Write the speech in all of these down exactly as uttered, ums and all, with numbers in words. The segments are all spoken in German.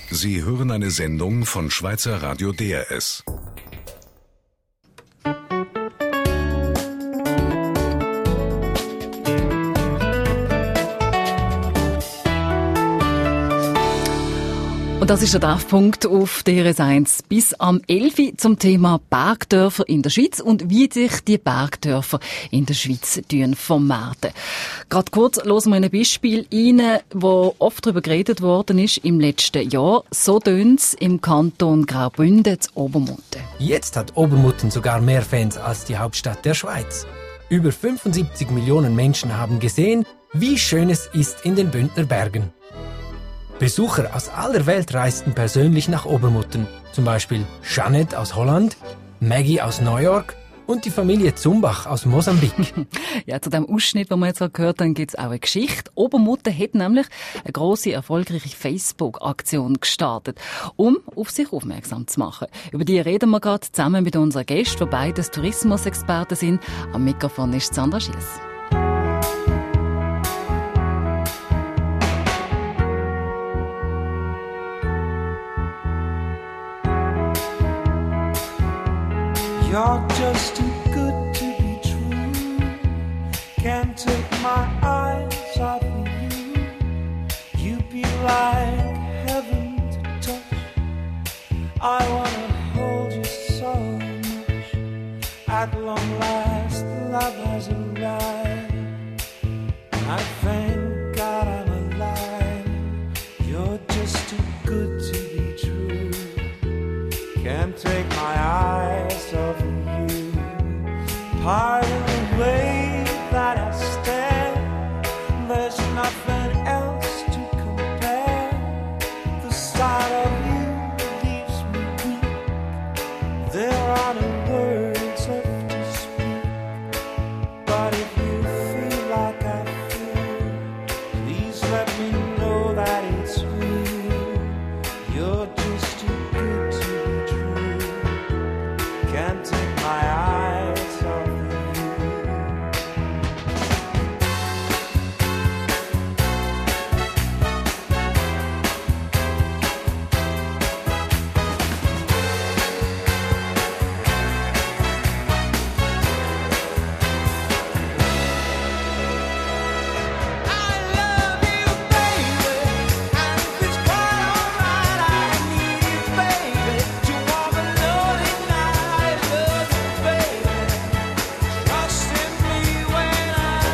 Sie hören eine Sendung von Schweizer Radio D R S. Und das ist der Treffpunkt auf D R S eins bis am elf Uhr zum Thema Bergdörfer in der Schweiz und wie sich die Bergdörfer in der Schweiz vermarkten. Gerade kurz hören wir ein Beispiel rein, wo oft darüber geredet worden ist im letzten Jahr. So tönt es im Kanton Graubünden zu Obermutten. Jetzt hat Obermutten sogar mehr Fans als die Hauptstadt der Schweiz. Über fünfundsiebzig Millionen Menschen haben gesehen, wie schön es ist in den Bündner Bergen. Besucher aus aller Welt reisten persönlich nach Obermutten. Zum Beispiel Jeanette aus Holland, Maggie aus New York und die Familie Zumbach aus Mosambik. Ja, zu dem Ausschnitt, den wir jetzt gehört haben, gibt es auch eine Geschichte. Obermutten hat nämlich eine grosse, erfolgreiche Facebook-Aktion gestartet, um auf sich aufmerksam zu machen. Über die reden wir gerade zusammen mit unseren Gästen, die beides Tourismusexperten sind. Am Mikrofon ist Sandra Schiess. You're just too good to be true. Can't take my eyes off of you. You be like heaven to touch. I wanna hold you so much. At long last, love has arrived. I thank God I'm alive. You're just too good to be true. Can't take my eyes off of you. Part of the way that I stand, there's nothing else to compare. The sight of you leaves me weak. There are no words left to speak. But if you feel like I feel, please let me know that it's real. You're just too good to be true. Can't take my eyes off of you. I love you, baby, and if it's quite alright, I need you, baby, to warm a lonely night. I love you, baby, trust in me when I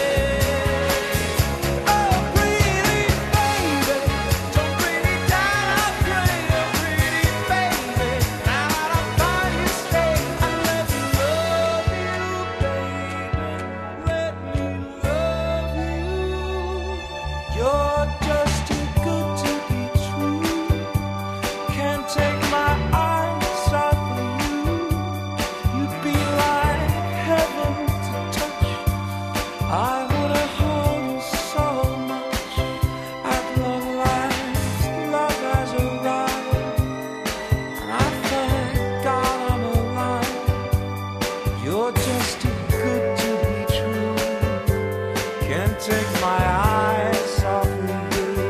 say, oh, pretty baby, don't bring me down, I pray, oh, pretty baby, now that I find you stay, I let me love you, baby, let me love you. You're just too good to be true. Can't take my eyes off of you. You'd be like heaven to touch. I wanna hold you so much. At long last, love has arrived, and I thank God I'm alive. You're just too good to be true. Can't take my eyes off of you.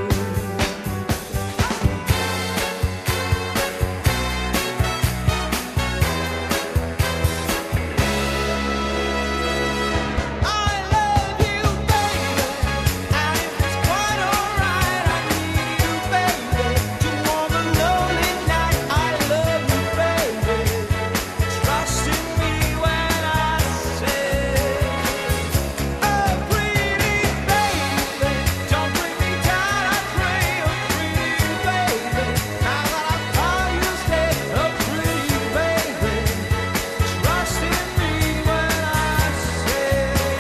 I love you, baby, and if it's quite alright, I need you, baby, to warm a lonely night. I love you, baby, trust in me when I say, oh, pretty baby, don't bring me down, I pray, oh, pretty baby, now that I call you stay, oh, pretty baby, trust in me when I say,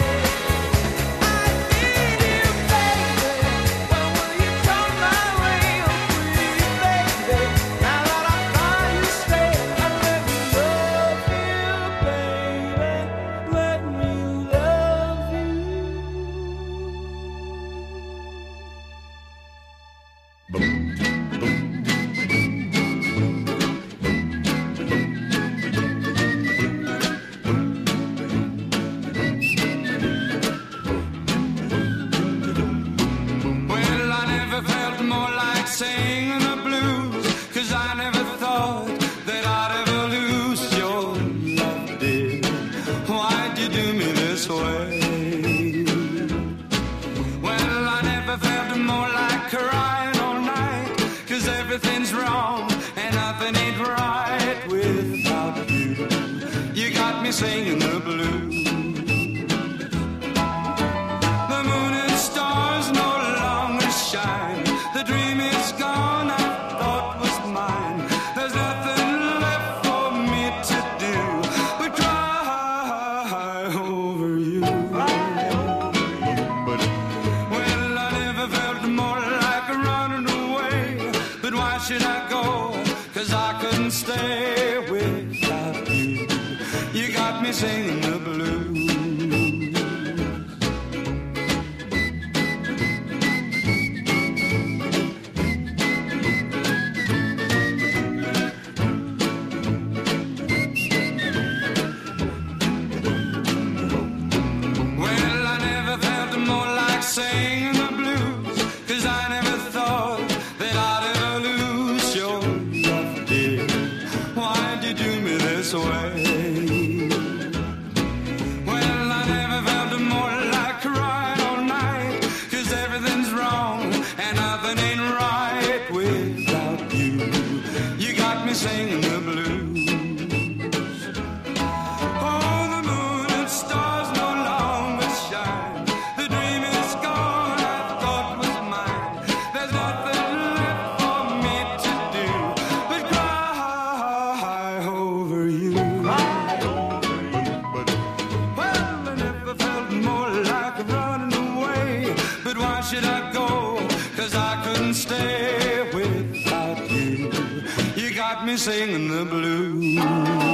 I need you, baby, when will you come my way, oh, pretty baby, now that I call you stay, I let me love you, baby, let me love Well, I never felt more like singing the blues. The dream is gone, I thought was mine. There's nothing left for me to do but cry over you. But, well, I never felt more like running away. But why should I go? 'Cause I couldn't stay without you. You got me singing the blues. Singing the blues, 'cause I never thought that I'd ever lose your love, dear. Why'd you do me this way? Well, I never felt more like crying all night, 'cause everything's wrong and nothing ain't right without you. You got me singing the blues. Oh, the moon and stars no longer shine. The dream is should I go? 'Cause I couldn't stay without you. You got me singing the blues.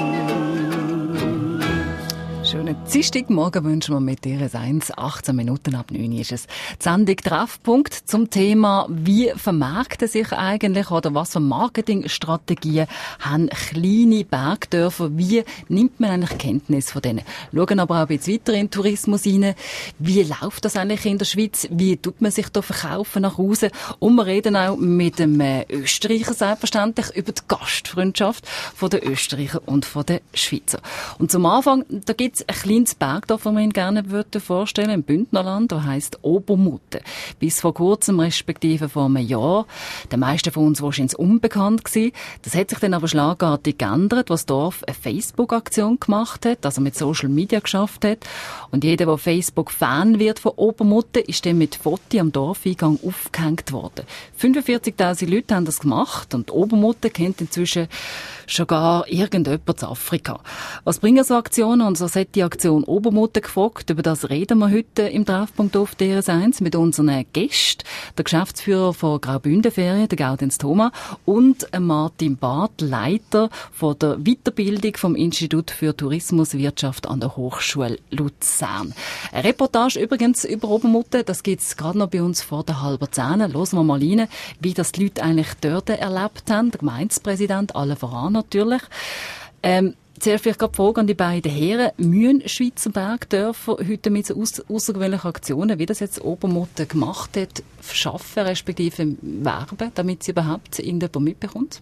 Schönen Dienstagmorgen wünschen wir mit dir eins. achtzehn Minuten ab neun ist es. Die Sendung Treffpunkt zum Thema, wie vermarkten sich eigentlich oder was für Marketingstrategien haben kleine Bergdörfer? Wie nimmt man eigentlich Kenntnis von denen? Schauen aber auch ein bisschen weiter in den Tourismus rein. Wie läuft das eigentlich in der Schweiz? Wie tut man sich da verkaufen nach Hause? Und wir reden auch mit dem Österreicher selbstverständlich über die Gastfreundschaft von den Österreicher und von den Schweizer. Und zum Anfang, da gibt's ein kleines Bergdorf, das wir Ihnen gerne vorstellen im Bündnerland, das heisst Obermutten. Bis vor kurzem, respektive vor einem Jahr, den meisten von uns wahrscheinlich unbekannt gewesen. Das hat sich dann aber schlagartig geändert, was das Dorf eine Facebook-Aktion gemacht hat, also mit Social Media geschafft hat. Und jeder, der Facebook-Fan wird von Obermutten, ist dann mit Fotos am Dorfeingang aufgehängt worden. fünfundvierzigtausend Leute haben das gemacht und Obermutten kennt inzwischen schon gar irgendjemand zu Afrika. Was bringen so Aktionen? Und so hat die Aktion Obermutten gefragt. Über das reden wir heute im Treffpunkt auf D R S eins mit unseren Gästen, der Geschäftsführer von Graubünden-Ferien, der Gaudenz Thoma, und Martin Barth, Leiter von der Weiterbildung vom Institut für Tourismuswirtschaft an der Hochschule Luzern. Eine Reportage übrigens über Obermutten, das gibt's gerade noch bei uns vor der halben Zehn. Hören wir mal rein, wie das die Leute eigentlich dort erlebt haben. Der Gemeindepräsident, allen voran natürlich. Ähm, Zuerst vielleicht gerade die Frage an die beiden Herren. Müssen Schweizer Bergdörfer heute mit so aus- außergewöhnlichen Aktionen, wie das jetzt Obermutten gemacht hat, schaffen, respektive werben, damit sie überhaupt irgendjemand mitbekommt?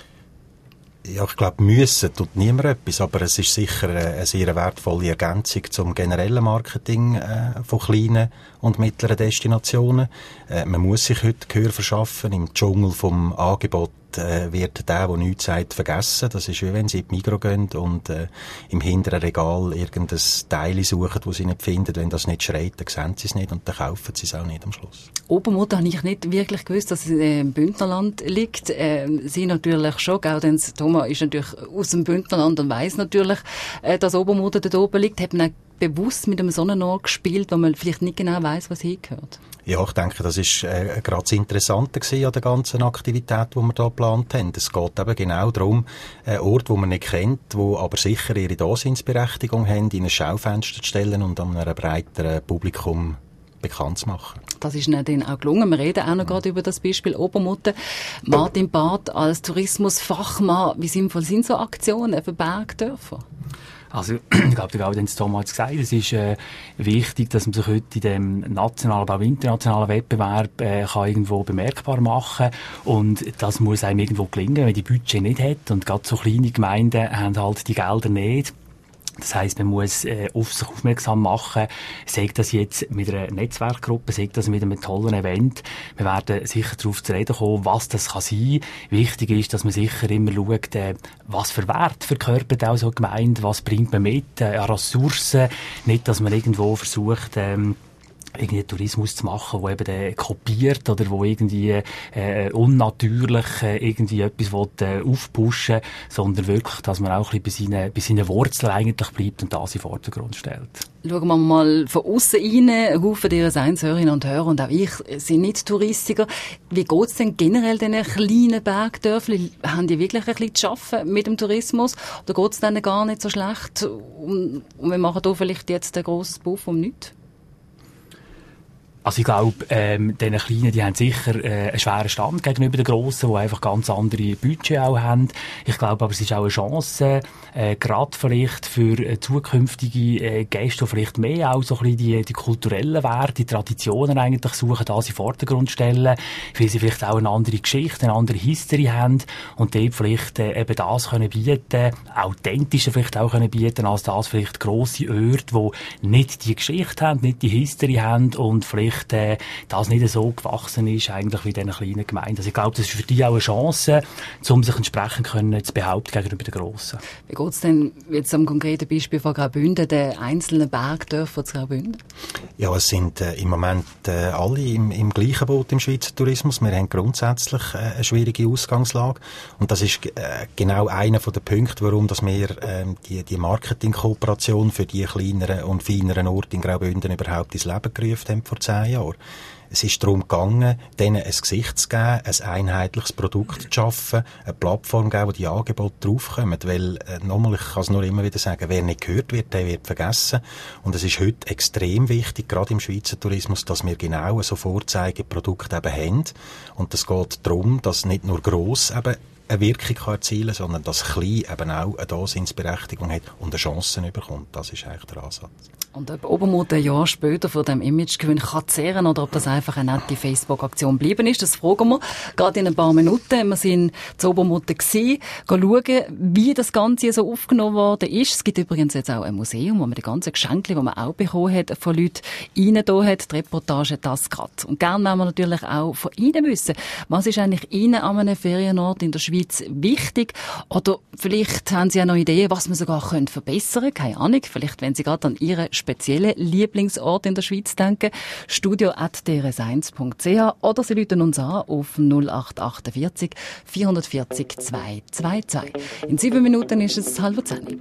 Ja, ich glaube, müssen tut niemand etwas, aber es ist sicher eine sehr wertvolle Ergänzung zum generellen Marketing äh, von kleinen und mittleren Destinationen. Äh, man muss sich heute Gehör verschaffen. Im Dschungel vom Angebot äh, wird der, der nichts sagt, vergessen. Das ist wie wenn sie in die Migros gehen und äh, im hinteren Regal irgendein Teil suchen, das sie nicht finden. Wenn das nicht schreit, dann sehen sie es nicht und dann kaufen sie es auch nicht am Schluss. Obermutten habe ich nicht wirklich gewusst, dass es im Bündnerland liegt. Äh, sie natürlich schon, Gaudenz Thoma ist natürlich aus dem Bündnerland und weiss natürlich, äh, dass Obermutten dort oben liegt. Hat man bewusst mit einem Sonnenort gespielt, wo man vielleicht nicht genau weiss, was hingehört? Ja, ich denke, das ist äh, gerade das Interessante gewesen an der ganzen Aktivität, die wir hier geplant haben. Es geht eben genau darum, einen Ort, den man nicht kennt, wo aber sicher ihre Daseinsberechtigung haben, in ein Schaufenster zu stellen und an einem breiteren Publikum bekannt zu machen. Das ist ihnen dann auch gelungen. Wir reden auch noch gerade über das Beispiel Obermutten. Martin Barth als Tourismusfachmann, wie sinnvoll sind so Aktionen für Bergdörfer? Also, ich glaube, der Gaudenz Thoma hat es gesagt, es ist äh, wichtig, dass man sich heute in dem nationalen, aber auch internationalen Wettbewerb äh, kann irgendwo bemerkbar machen und das muss einem irgendwo gelingen, wenn man die Budget nicht hat und gerade so kleine Gemeinden haben halt die Gelder nicht. Das heisst, man muss äh, auf sich aufmerksam machen, sei das jetzt mit einer Netzwerkgruppe, sei das mit einem tollen Event. Wir werden sicher darauf zu reden kommen, was das kann sein. Wichtig ist, dass man sicher immer schaut, äh, was für Wert verkörpert auch so eine Gemeinde, was bringt man mit äh, an Ressourcen. Nicht, dass man irgendwo versucht, ähm, irgendwie Tourismus zu machen, wo eben äh, kopiert oder wo irgendwie äh, unnatürlich äh, irgendwie etwas will, äh, aufpushen, sondern wirklich, dass man auch ein bisschen bei seinen, bei seinen Wurzeln eigentlich bleibt und das in den Vordergrund stellt. Schauen wir mal von außen rein. Ein Haufen dieser Hörerinnen und Hörer und auch ich sind nicht Touristiker. Wie geht es denn generell diesen kleinen Bergdörfern? Haben die wirklich ein bisschen zu arbeiten mit dem Tourismus? Oder geht es denen gar nicht so schlecht? Und, und wir machen da vielleicht jetzt ein grosses Buff um nichts? Also ich glaube, ähm, diese Kleinen, die haben sicher äh, einen schweren Stand gegenüber den Grossen, die einfach ganz andere Budget auch haben. Ich glaube aber, es ist auch eine Chance, äh, gerade vielleicht für äh, zukünftige äh, Gäste, die vielleicht mehr auch so ein bisschen die, die kulturellen Werte, die Traditionen eigentlich suchen, das in den Vordergrund stellen, weil sie vielleicht auch eine andere Geschichte, eine andere History haben und dort vielleicht äh, eben das können bieten, authentischer vielleicht auch können bieten, als das vielleicht grosse Orte, die nicht die Geschichte haben, nicht die History haben und vielleicht Äh, das nicht so gewachsen ist, eigentlich wie in diesen kleinen Gemeinden. Also ich glaube, das ist für die auch eine Chance, um sich entsprechend können zu behaupten gegenüber den Grossen. Wie geht es denn jetzt am konkreten Beispiel von Graubünden, den einzelnen Bergdörfern zu Graubünden? Ja, es sind äh, im Moment äh, alle im, im gleichen Boot im Schweizer Tourismus. Wir haben grundsätzlich äh, eine schwierige Ausgangslage. Und das ist äh, genau einer der Punkte, warum dass wir äh, die, die Marketingkooperation für die kleineren und feineren Orte in Graubünden überhaupt ins Leben gerufen haben vor zehn Jahren. Es ist darum gegangen, denen ein Gesicht zu geben, ein einheitliches Produkt zu schaffen, eine Plattform zu geben, wo die Angebote draufkommen. Weil, äh, nochmal, ich kann es nur immer wieder sagen, wer nicht gehört wird, der wird vergessen. Und es ist heute extrem wichtig, gerade im Schweizer Tourismus, dass wir genau so Vorzeigeprodukte eben haben. Und es geht darum, dass nicht nur gross eben eine Wirkung kann erzielen kann, sondern dass klein eben auch eine Daseinsberechtigung hat und eine Chance bekommt. Das ist eigentlich der Ansatz. Und ob Obermut ein Jahr später von dem Imagegewinn kann zehren oder ob das einfach eine nette Facebook-Aktion geblieben ist, das fragen wir gerade in ein paar Minuten. Wir sind zu Obermut gewesen, schauen, wie das Ganze so aufgenommen worden ist. Es gibt übrigens jetzt auch ein Museum, wo man die ganzen Geschenke, die man auch bekommen hat, von Leuten rein da hat. Die Reportage das gerade. Und gerne wollen wir natürlich auch von Ihnen wissen, was ist eigentlich Ihnen an einem Ferienort in der Schweiz wichtig? Oder vielleicht haben Sie ja noch Ideen, was man sogar können verbessern könnte. Keine Ahnung. Vielleicht, wenn Sie gerade an Ihren speziellen Lieblingsort in der Schweiz denken. studio at d r s eins punkt c h oder Sie rufen uns an auf null acht achtundvierzig vierhundertvierzig zweihundertzweiundzwanzig. In sieben Minuten ist es halb zehn.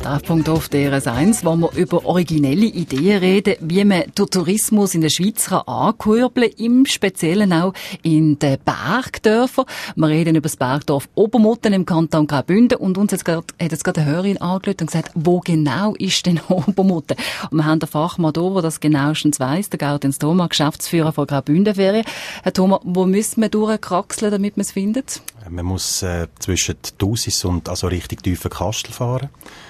Treffpunkt auf D R S eins, wo wir über originelle Ideen reden, wie man den Tourismus in der Schweiz ankurbeln kann, im Speziellen auch in den Bergdörfern. Wir reden über das Bergdorf Obermutten im Kanton Graubünden und uns jetzt grad, hat jetzt gerade eine Hörerin angerufen und gesagt, wo genau ist denn Obermutten? Und wir haben den Fachmann da, der das genauestens weiss, der Gaudenz Thoma, Geschäftsführer von Graubündenferien. Herr Thoma, wo müssen wir durchkraxeln, damit man es findet? Man muss äh, zwischen Thusis und also Richtung Tiefenkastel fahren.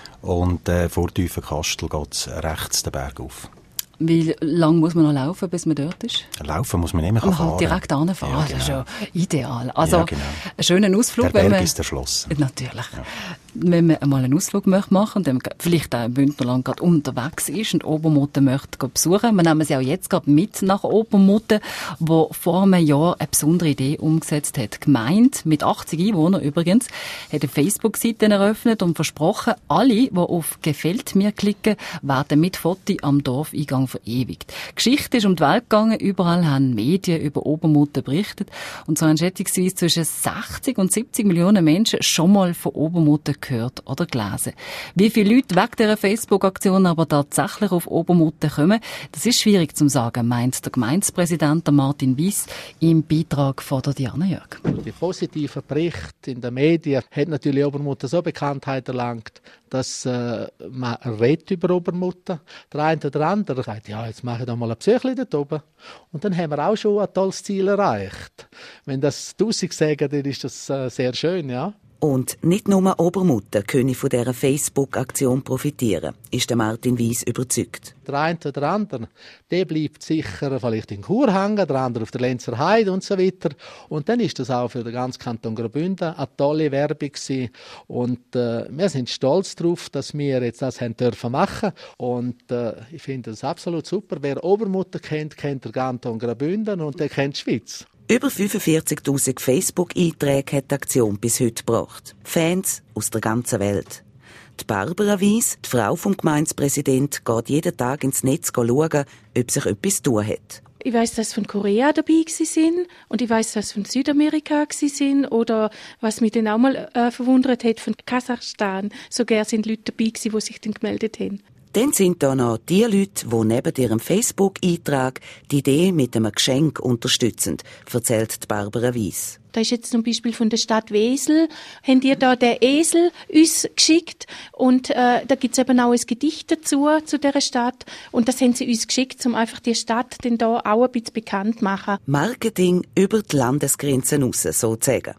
Und äh, vor Tiefenkastel geht es rechts den Berg auf. Wie lange muss man noch laufen, bis man dort ist? Laufen muss man nicht mehr man fahren. Man kann direkt hinfahren, ja, genau. Das ist ja ideal. Also, ja, genau. Einen schönen Ausflug. Der Berg wenn man, ist erschlossen. Natürlich. Ja. Wenn man einmal einen Ausflug machen möchte und dann vielleicht auch im Bündnerland gerade unterwegs ist und Obermutten möchte besuchen, wir nehmen sie auch jetzt gerade mit nach Obermutten, wo vor einem Jahr eine besondere Idee umgesetzt hat. Die Gemeinde, mit achtzig Einwohnern übrigens, hat eine Facebook-Seite eröffnet und versprochen, alle, die auf «Gefällt mir» klicken, werden mit Foto am Dorfeingang verewigt. Die Geschichte ist um die Welt gegangen, überall haben Medien über Obermutten berichtet und so haben schätzungsweise zwischen sechzig und siebzig Millionen Menschen schon mal von Obermutten gehört oder gelesen. Wie viele Leute wegen dieser Facebook-Aktion aber tatsächlich auf Obermutten kommen, das ist schwierig zu sagen, meint der Gemeindepräsident Martin Wyss im Beitrag von der Diana Jörg. Die positiven Berichte in den Medien hat natürlich Obermutten so Bekanntheit erlangt, dass äh, man redet über Obermutten. Der eine oder andere sagt, ja, jetzt mache ich doch mal ein Besuchchen dort oben. Und dann haben wir auch schon ein tolles Ziel erreicht. Wenn das tausend sagen, dann ist das äh, sehr schön, ja. Und nicht nur Obermutten können von dieser Facebook-Aktion profitieren, ist der Martin Wyss überzeugt. Der eine oder andere, der bleibt sicher vielleicht in Chur hängen, der andere auf der Lenzer Heide und so weiter. Und dann ist das auch für den ganzen Kanton Graubünden eine tolle Werbung gewesen. Und äh, wir sind stolz darauf, dass wir jetzt das haben dürfen machen. Und äh, ich finde das absolut super. Wer Obermutten kennt, kennt den Kanton Graubünden und der kennt die Schweiz. Über fünfundvierzigtausend Facebook-Einträge hat die Aktion bis heute gebracht. Fans aus der ganzen Welt. Die Barbara Wyss, die Frau vom Gemeindepräsidenten, geht jeden Tag ins Netz schauen, ob sich etwas tun hat. Ich weiss, dass von Korea dabei waren und ich weiss, dass von Südamerika waren oder was mich dann auch mal äh, verwundert hat, von Kasachstan. Sogar sind Leute dabei gewesen, die sich dann gemeldet haben. Dann sind da noch die Leute, die neben ihrem Facebook-Eintrag die Idee mit einem Geschenk unterstützen, erzählt die Barbara Wyss. Da ist jetzt zum Beispiel von der Stadt Wesel, haben die da den Esel uns geschickt und äh, da gibt's eben auch ein Gedicht dazu, zu dieser Stadt und das haben sie uns geschickt, um einfach die Stadt dann da auch ein bisschen bekannt zu machen. Marketing über die Landesgrenzen raus, sozusagen.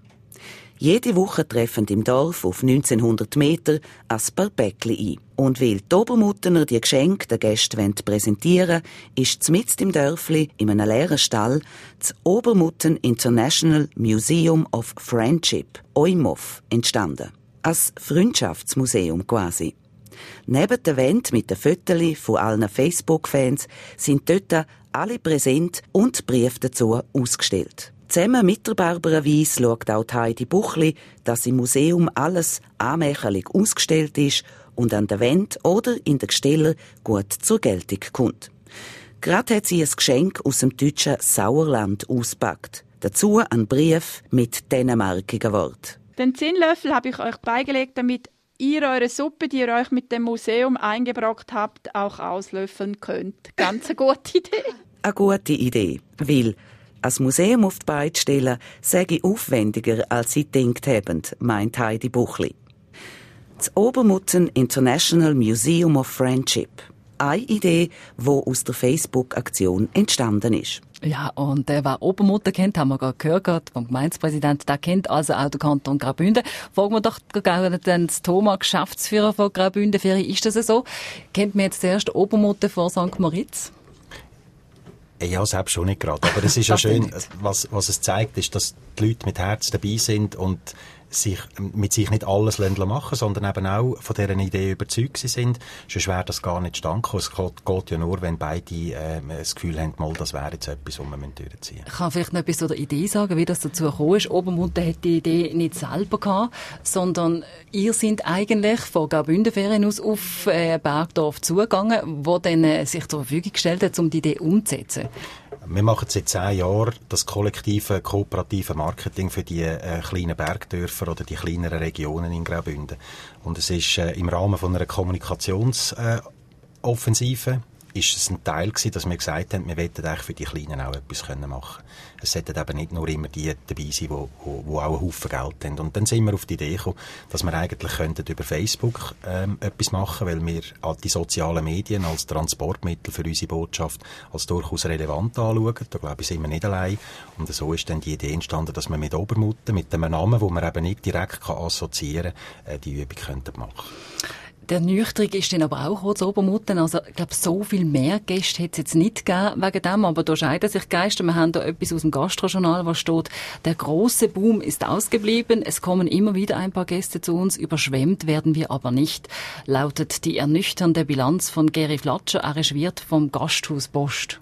Jede Woche treffen im Dorf auf neunzehnhundert Meter ein paar Päckchen ein. Und weil die Obermuttener die Geschenke den Gästen präsentieren wollen, ist mitten im Dörfli, in einem leeren Stall, das Obermutten International Museum of Friendship, O I M O F, entstanden. Als Freundschaftsmuseum quasi. Neben der Wand mit den Fotos von allen Facebook-Fans sind dort alle präsent und Briefe dazu ausgestellt. Zusammen mit der Barbara Wyss schaut auch Heidi Buchli, dass im Museum alles anmächerlich ausgestellt ist und an der Wand oder in den Gestellen gut zur Geltung kommt. Gerade hat sie ein Geschenk aus dem deutschen Sauerland ausgepackt. Dazu ein Brief mit dänemarkigen Worten. Den Zinnlöffel habe ich euch beigelegt, damit ihr eure Suppe, die ihr euch mit dem Museum eingebrockt habt, auch auslöffeln könnt. Ganz eine gute Idee. Eine gute Idee, weil ein Museum auf die Beine zu stellen, sage ich aufwendiger, als sie gedacht haben, meint Heidi Buchli. Das Obermutten International Museum of Friendship. Eine Idee, die aus der Facebook-Aktion entstanden ist. Ja, und der, wer Obermutter kennt, haben wir gerade gehört vom Gemeindepräsidenten, der kennt also auch den Kanton Graubünden. Fragen wir doch den Thoma, Geschäftsführer von Graubündenferien, ist das so? Kennt man jetzt zuerst Obermutter vor Sankt Moritz? Ja, selbst schon nicht gerade. Aber es ist ja schön, was, was es zeigt, ist, dass die Leute mit Herz dabei sind und sich, mit sich nicht alles machen, sondern eben auch von dieser Idee überzeugt sind. Sonst wäre das gar nicht stand gekommen. Es geht, geht ja nur, wenn beide äh, das Gefühl haben, mal, das wäre jetzt etwas, was wir durchziehen müssen. Ich kann vielleicht noch etwas zu der Idee sagen, wie das dazu gekommen ist. Obermutter hat die Idee nicht selber gehabt, sondern ihr seid eigentlich von Graubündenferien aus auf äh, Bergdorf zugegangen, wo dann äh, sich zur Verfügung gestellt hat, um die Idee umzusetzen. Wir machen seit zehn Jahren das kollektive, kooperative Marketing für die äh, kleinen Bergdörfer oder die kleineren Regionen in Graubünden. Und es ist äh, im Rahmen von einer Kommunikationsoffensive äh, ist es ein Teil gewesen, dass wir gesagt haben, wir wollen eigentlich für die Kleinen auch etwas können machen. Es sollten eben nicht nur immer die dabei sein, die, die, die auch einen Haufen Geld haben. Und dann sind wir auf die Idee gekommen, dass wir eigentlich könnten über Facebook ähm, etwas machen, weil wir die sozialen Medien als Transportmittel für unsere Botschaft als durchaus relevant anschauen. Da glaube ich, sind wir nicht allein. Und so ist dann die Idee entstanden, dass wir mit Obermutter, mit einem Namen, den man eben nicht direkt kann assoziieren kann, äh, die Übung könnten machen. Der Ernüchterung ist dann aber auch zu Obermutten. Also, ich glaube, so viel mehr Gäste hätte es jetzt nicht gegeben wegen dem, aber da scheiden sich Geister. Wir haben da etwas aus dem Gastrojournal, was steht: Der große Boom ist ausgeblieben. Es kommen immer wieder ein paar Gäste zu uns. Überschwemmt werden wir aber nicht, lautet die ernüchternde Bilanz von Geri Flatscher, arrangiert vom Gasthaus Post.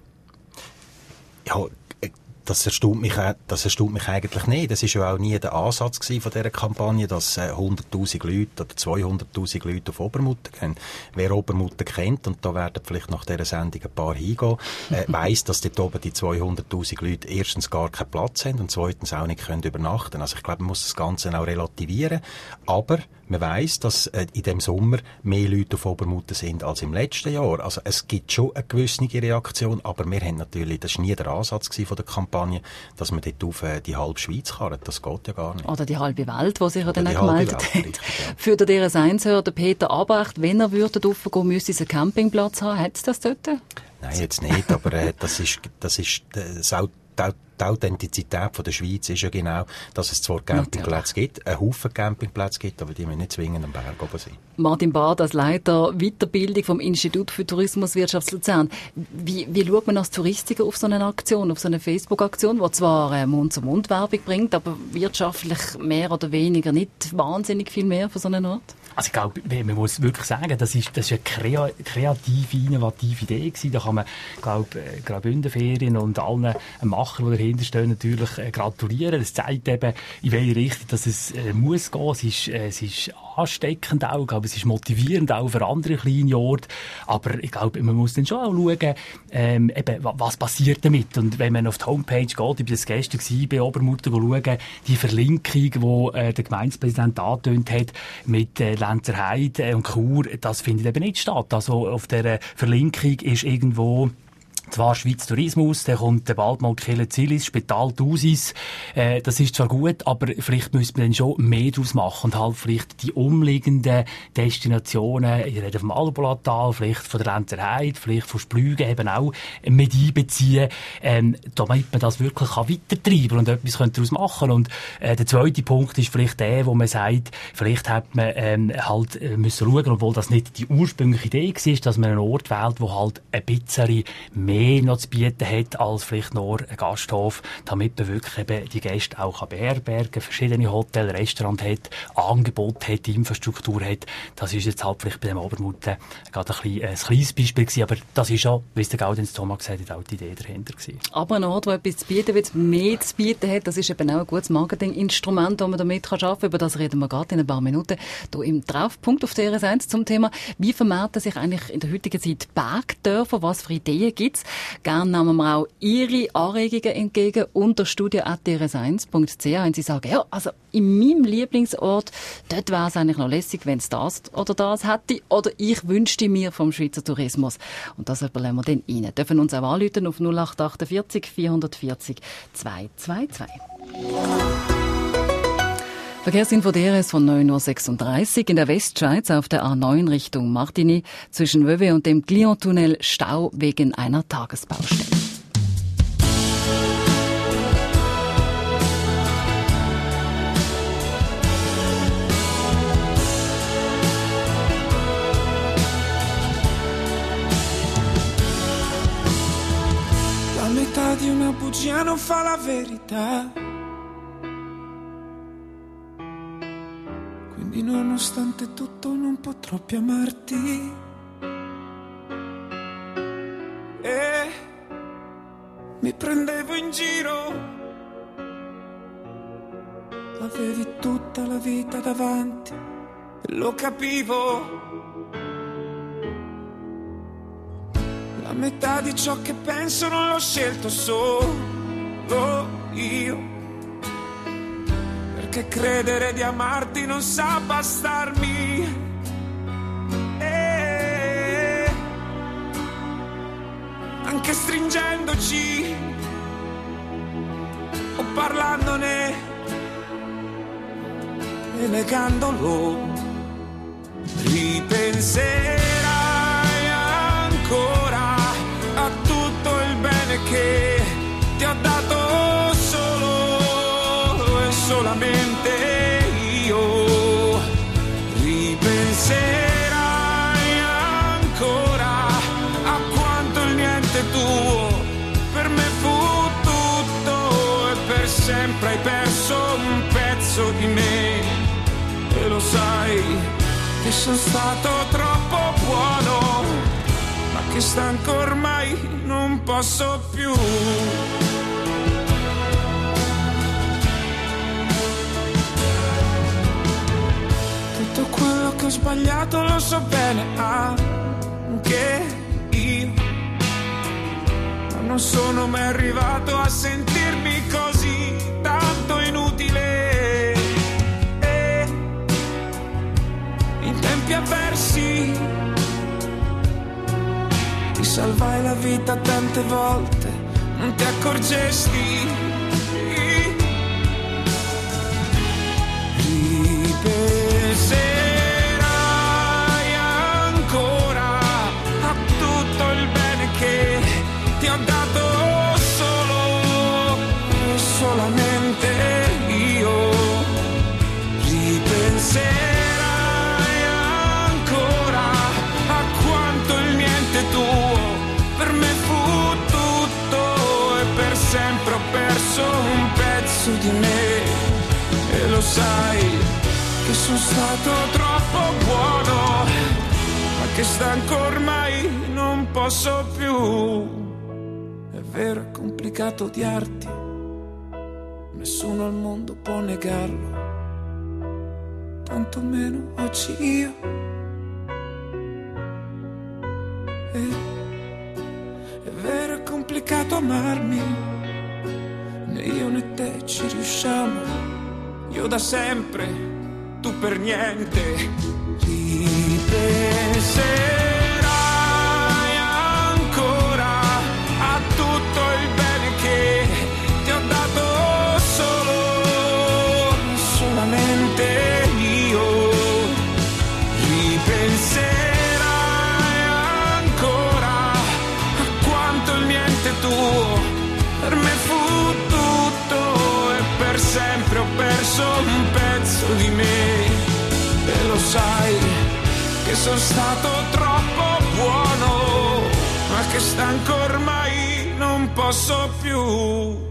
Ja, Das erstaunt mich, das erstaunt mich eigentlich nicht. Das war ja auch nie der Ansatz von dieser Kampagne, dass äh, hunderttausend Leute oder zweihunderttausend Leute auf Obermutter gehen. Wer Obermutter kennt, und da werden vielleicht nach dieser Sendung ein paar hingehen, äh, weiss, dass dort oben die zweihunderttausend Leute erstens gar keinen Platz haben und zweitens auch nicht können übernachten. Also ich glaube, man muss das Ganze auch relativieren. Aber man weiss, dass äh, in dem Sommer mehr Leute auf Obermutter sind als im letzten Jahr. Also es gibt schon eine gewisse Reaktion, aber wir haben natürlich, das war nie der Ansatz von der Kampagne, dass man dort auf äh, die halbe Schweiz karren. Das geht ja gar nicht. Oder die halbe Welt, die sich ja dann auch gemeldet hat. Richtig, ja. Für den D R S eins-Hörer, der Peter Abrecht, wenn er würde raufgehen, müsste es einen Campingplatz haben. Hat es das dort? Nein, jetzt nicht, aber äh, das ist, das ist das auch die Authentizität von der Schweiz ist ja genau, dass es zwar Campingplätze gibt, einen Haufen Campingplätze gibt, aber die müssen nicht zwingend am Berg oben sein. Martin Bard, als Leiter Weiterbildung vom Institut für Tourismuswirtschaft Luzern. Wie, wie schaut man als Touristiker auf so eine Aktion, auf so eine Facebook-Aktion, die zwar äh, Mund-zu-Mund-Werbung bringt, aber wirtschaftlich mehr oder weniger nicht wahnsinnig viel mehr von so einem Ort? Also ich glaube, man muss wirklich sagen, das ist, das ist eine kreative, innovative Idee gewesen. Da kann man, glaube ich, Graubündenferien und allen Machern, die dahinter stehen, natürlich äh, gratulieren. Das zeigt eben, in welche Richtung dass es äh, muss gehen. Es ist, äh, es ist ansteckend auch, ich glaube, es ist motivierend auch für andere kleine Orte. Aber ich glaube, man muss dann schon auch schauen, ähm, eben, was passiert damit. Und wenn man auf die Homepage geht, ich war das gestern gewesen, bei Obermutter schauen, die Verlinkung, die äh, der Gemeindepräsident angetönt hat, mit äh, Lenzerheide und Chur, das findet eben nicht statt. Also auf der Verlinkung ist irgendwo zwar Schweiz Tourismus, dann kommt bald mal Kille Zilis, Spital Thusis. Äh, das ist zwar gut, aber vielleicht müsste man dann schon mehr daraus machen und halt vielleicht die umliegenden Destinationen, ich rede vom Albolatal, vielleicht von der Lenzerheide, vielleicht von Splügen eben auch mit einbeziehen, ähm, damit man das wirklich kann weitertreiben und etwas daraus machen. Und äh, der zweite Punkt ist vielleicht der, wo man sagt, vielleicht hat man ähm, halt äh, müssen schauen, obwohl das nicht die ursprüngliche Idee war, dass man einen Ort wählt, wo halt ein bisschen mehr mehr noch zu bieten hat als vielleicht nur ein Gasthof, damit man wirklich eben die Gäste auch beherbergen, verschiedene Hotels, Restaurants hat, Angebote hat, Infrastruktur hat. Das ist jetzt halt vielleicht bei dem Obermutter gerade ein, bisschen, ein kleines Beispiel gewesen, aber das ist schon, wie es der Gaudenz Thomas gesagt hat, auch die Idee dahinter gewesen. Aber ein Ort, der etwas zu bieten will, mehr zu bieten hat, das ist eben auch ein gutes Marketinginstrument, das man damit arbeiten kann. Über das reden wir gerade in ein paar Minuten hier im Treffpunkt auf D R S eins zum Thema, wie vermehren sich eigentlich in der heutigen Zeit Bergdörfer, was für Ideen gibt es. Gerne nehmen wir auch Ihre Anregungen entgegen unter studio at d r s eins punkt c h, wenn Sie sagen, ja, also in meinem Lieblingsort, dort wäre es eigentlich noch lässig, wenn es das oder das hätte, oder ich wünschte mir vom Schweizer Tourismus. Und das überlegen wir dann Ihnen. Dürfen uns auch anrufen auf null acht achtundvierzig vierhundertvierzig zweihundertzweiundzwanzig. Verkehrsinfo D R S von neun Uhr sechsunddreißig in der Westschweiz auf der A neun Richtung Martigny zwischen Wöwe und dem Glion-Tunnel Stau wegen einer Tagesbaustelle. La metà di una bugia non fa la verità. Quindi nonostante tutto non potrò più amarti. E mi prendevo in giro. Avevi tutta la vita davanti e lo capivo. La metà di ciò che penso non l'ho scelto solo io, perché credere di amarti non sa bastarmi. E anche stringendoci o parlandone e negandolo, ripenserai ancora a tutto il bene che ti ho dato solo e solamente io. Ripenserai ancora a quanto il niente tuo per me fu tutto e per sempre hai perso un pezzo di me. E lo sai che sono stato troppo buono, ma che stanco ormai non posso più. Tutto quello che ho sbagliato lo so bene anche io, ma non sono mai arrivato a sentirmi così tanto inutile. E in tempi avversi ti salvai la vita tante volte, non ti accorgesti. Ripenserai ancora a tutto il bene che ti ho dato solo e solamente io. Ripenserai ancora a quanto il niente tuo per me fu tutto e per sempre ho perso un pezzo di me. E lo sai che sono stato troppo buono, ma che stanco ormai non posso più. È vero, è complicato odiarti, nessuno al mondo può negarlo, tantomeno oggi io. E, è vero, è complicato amarmi, né io né te ci riusciamo. Io da sempre, tu per niente. Ripenserai ancora a tutto il bene che ti ho dato solo, solamente io. Ripenserai ancora a quanto il niente tuo per me fu tutto e per sempre ho perso un pezzo di me. E lo sai che sono stato troppo buono, ma che stanco ormai non posso più.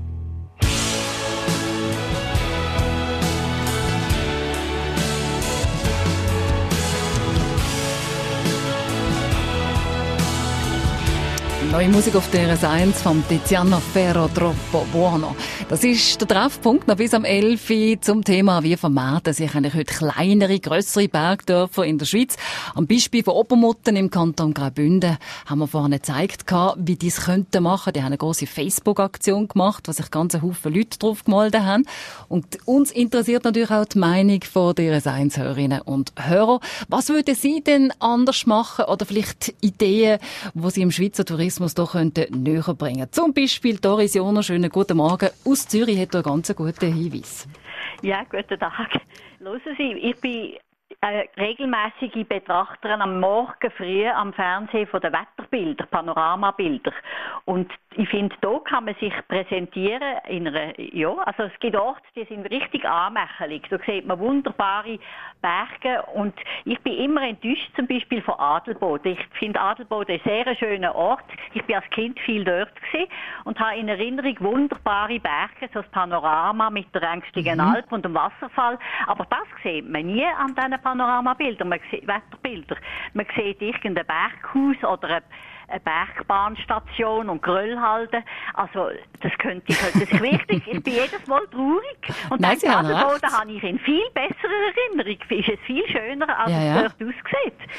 Neue Musik auf der R S eins vom Tiziano Ferro, Troppo Buono. Das ist der Treffpunkt noch bis am elf Uhr zum Thema, wie vermeiden sich eigentlich heute kleinere, grössere Bergdörfer in der Schweiz. Am Beispiel von Obermutten im Kanton Graubünden haben wir vorhin gezeigt, wie die es könnten machen. Die haben eine grosse Facebook-Aktion gemacht, wo sich ganz Haufen Leute drauf gemeldet haben. Und uns interessiert natürlich auch die Meinung von der R S eins-Hörerinnen und Hörer. Was würden Sie denn anders machen oder vielleicht Ideen, wo Sie im Schweizer Tourismus hier könnten näher bringen? Zum Beispiel Doris Joner, schönen guten Morgen. Aus Zürich hat er einen ganz guten Hinweis. Ja, guten Tag. Hören Sie, ich bin eine regelmäßige Betrachterin am Morgen früh am Fernsehen von den Wetterbilder, Panoramabilder. Und ich finde, da kann man sich präsentieren in einer, ja, also es gibt Orte, die sind richtig anmächelig. Da sieht man wunderbare Berge und ich bin immer enttäuscht zum Beispiel von Adelboden. Ich finde Adelboden ein sehr schöner Ort. Ich bin als Kind viel dort gewesen und habe in Erinnerung wunderbare Berge, so das Panorama mit der Ängstlichen mhm. Alp und dem Wasserfall. Aber das sieht man nie an diesen Panoramabildern, man sieht Wetterbilder. Man sieht irgendein Berghaus oder eine eine Bergbahnstation und Gröllhalde. Also, das könnte ich, das ist wichtig. Ich bin jedes Mal traurig. Und Nein, den Adelboden habe ich in viel besserer Erinnerung. Ist es viel schöner, als ja, es ja. dort aussieht.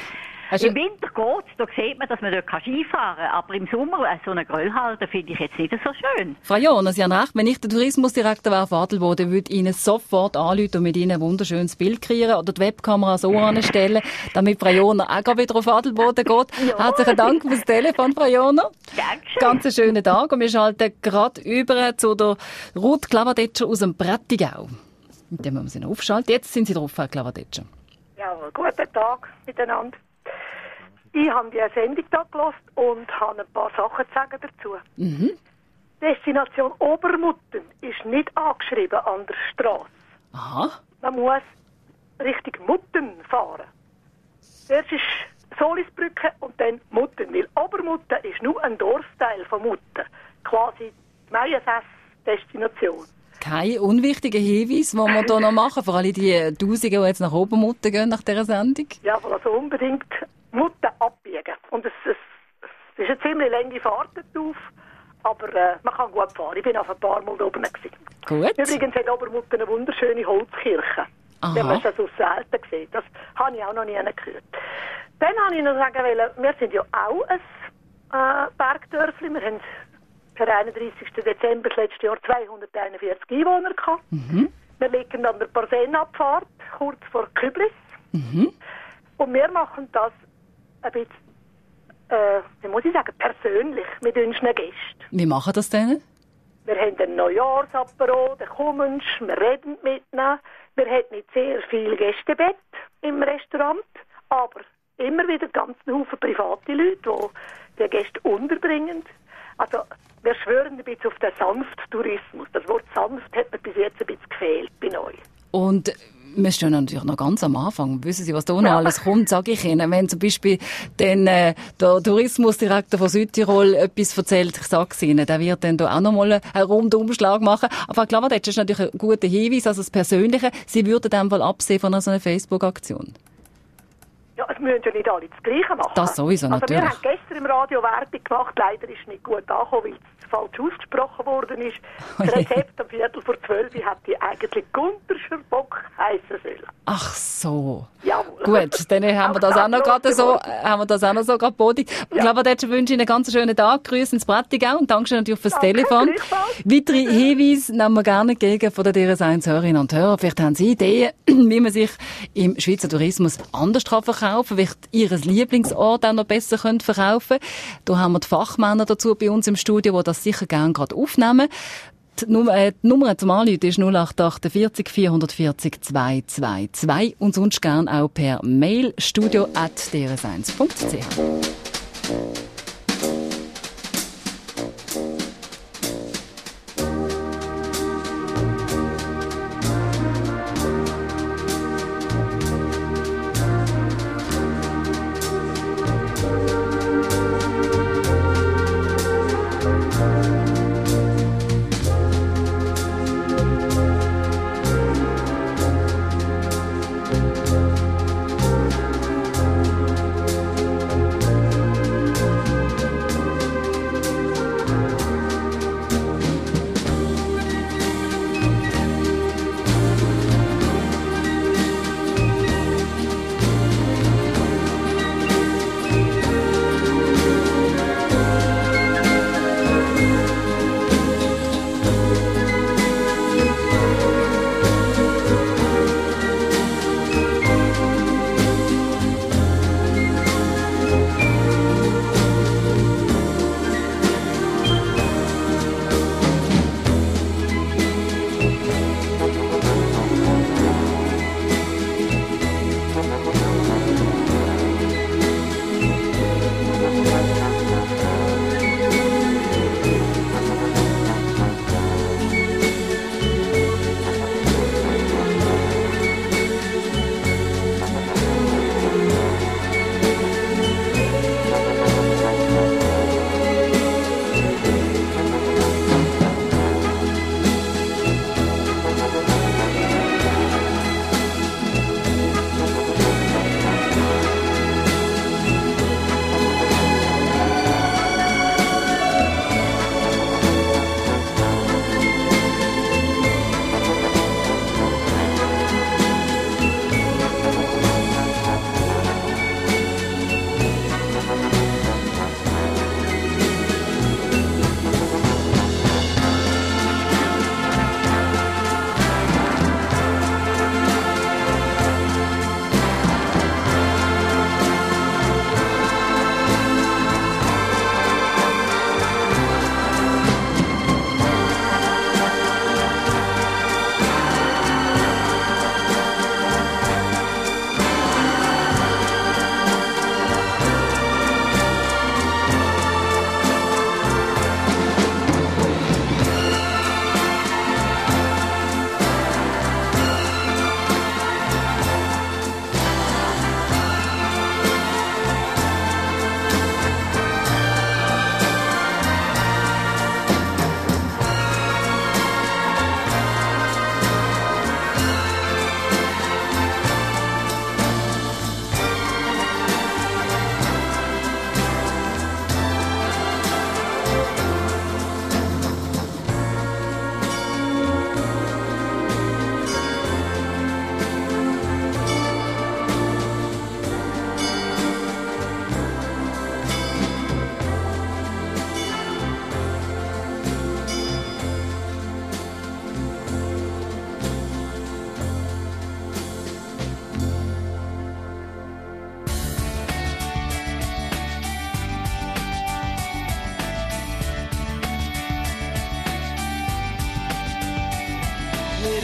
Also, im Winter geht es, da sieht man, dass man dort Skifahren kann. Aber im Sommer, äh, so eine Grillhalde, finde ich jetzt nicht so schön. Frau Jonas, Sie haben recht, wenn ich der Tourismusdirektor wäre von Adelboden, würde ich Ihnen sofort anrufen und mit Ihnen ein wunderschönes Bild kreieren oder die Webkamera so anstellen, damit Frau Jonas auch gerade wieder auf Adelboden geht. Ja. Herzlichen Dank fürs Telefon, Frau Jonas. Dankeschön. Ganz einen schönen Tag und wir schalten gerade über zu der Ruth Klavadetscher aus dem Prättigau. Mit dem müssen wir sie noch aufschalten. Jetzt sind Sie drauf, Herr Klavadetscher. Jawohl, guten Tag miteinander. Ich habe die Sendung da gehört und habe ein paar Sachen zu sagen dazu. Mhm. Destination Obermutten ist nicht angeschrieben an der Straße. Aha. Man muss Richtung Mutten fahren. Erst ist Solisbrücke und dann Mutten. Weil Obermutten ist nur ein Dorfteil von Mutten. Quasi die Maienfest-Destination. Kein unwichtiger Hinweis, den wir hier noch machen, vor allem die Tausende, die jetzt nach Obermutten gehen nach dieser Sendung. Ja, also unbedingt Mutten abbiegen. Und es, es, es ist eine ziemlich lange Fahrt drauf, aber äh, man kann gut fahren. Ich bin auf ein paar Mal da oben gewesen. Gut. Übrigens hat Obermutten eine wunderschöne Holzkirche. Aha. Wenn man das so selten sieht. Das habe ich auch noch nie gehört. Dann wollte ich noch sagen, wir sind ja auch ein äh, Bergdörfli. Wir haben per einunddreißigsten Dezember letztes Jahr zweihunderteinundvierzig Einwohner gehabt. Mhm. Wir liegen an der Parsenabfahrt, kurz vor Küblis. Mhm. Und wir machen das ein bisschen, äh, wie muss ich sagen, persönlich mit unseren Gästen. Wie machen das denn? Wir haben ein Neujahrsapero, da kommst, wir reden mit ihnen. Wir haben nicht sehr viel Gästebett im Restaurant, aber immer wieder ganz Haufen private Leute, die die Gäste unterbringen. Also, wir schwören ein bisschen auf den Sanfttourismus. Das Wort sanft hat mir bis jetzt ein bisschen gefehlt bei euch. Und wir stehen natürlich noch ganz am Anfang. Wissen Sie, was da noch ja. alles kommt, sage ich Ihnen. Wenn zum Beispiel den, äh, der Tourismusdirektor von Südtirol etwas erzählt, ich sage es Ihnen, der wird dann da auch noch mal einen Rundumschlag machen. Aber klar, das ist natürlich ein guter Hinweis, also das Persönliche. Sie würden dann wohl absehen von so einer Facebook-Aktion? Ja, es müssen ja nicht alle das Gleiche machen. Das sowieso, also natürlich. Wir haben gestern im Radio Werbung gemacht, leider ist es nicht gut angekommen, weil es falsch ausgesprochen worden ist. Das Rezept am Viertel vor zwölf hat die eigentlich Gunterscher Bock heissen sollen. Ach so. Jawohl. Gut, dann haben wir das auch noch gerade so, haben wir das auch noch so gerade bodig. Ich glaube, jetzt wünsche ich Ihnen einen ganz schönen Tag. Grüße ins Prättigau und Dankeschön natürlich fürs Danke, Telefon. Weitere Hinweise nehmen wir gerne entgegen von den D R S eins Hörerinnen und Hörer. Vielleicht haben Sie Ideen, wie man sich im Schweizer Tourismus anders verkaufen kann, vielleicht Ihr Lieblingsort auch noch besser können verkaufen. Da haben wir die Fachmänner dazu bei uns im Studio, die das sicher gerne gerade aufnehmen. Die Nummer, äh, die Nummer zum Anrufen ist null acht achtundvierzig vierhundertvierzig zweihundertzweiundzwanzig und sonst gerne auch per Mail studio at d r s eins punkt c h.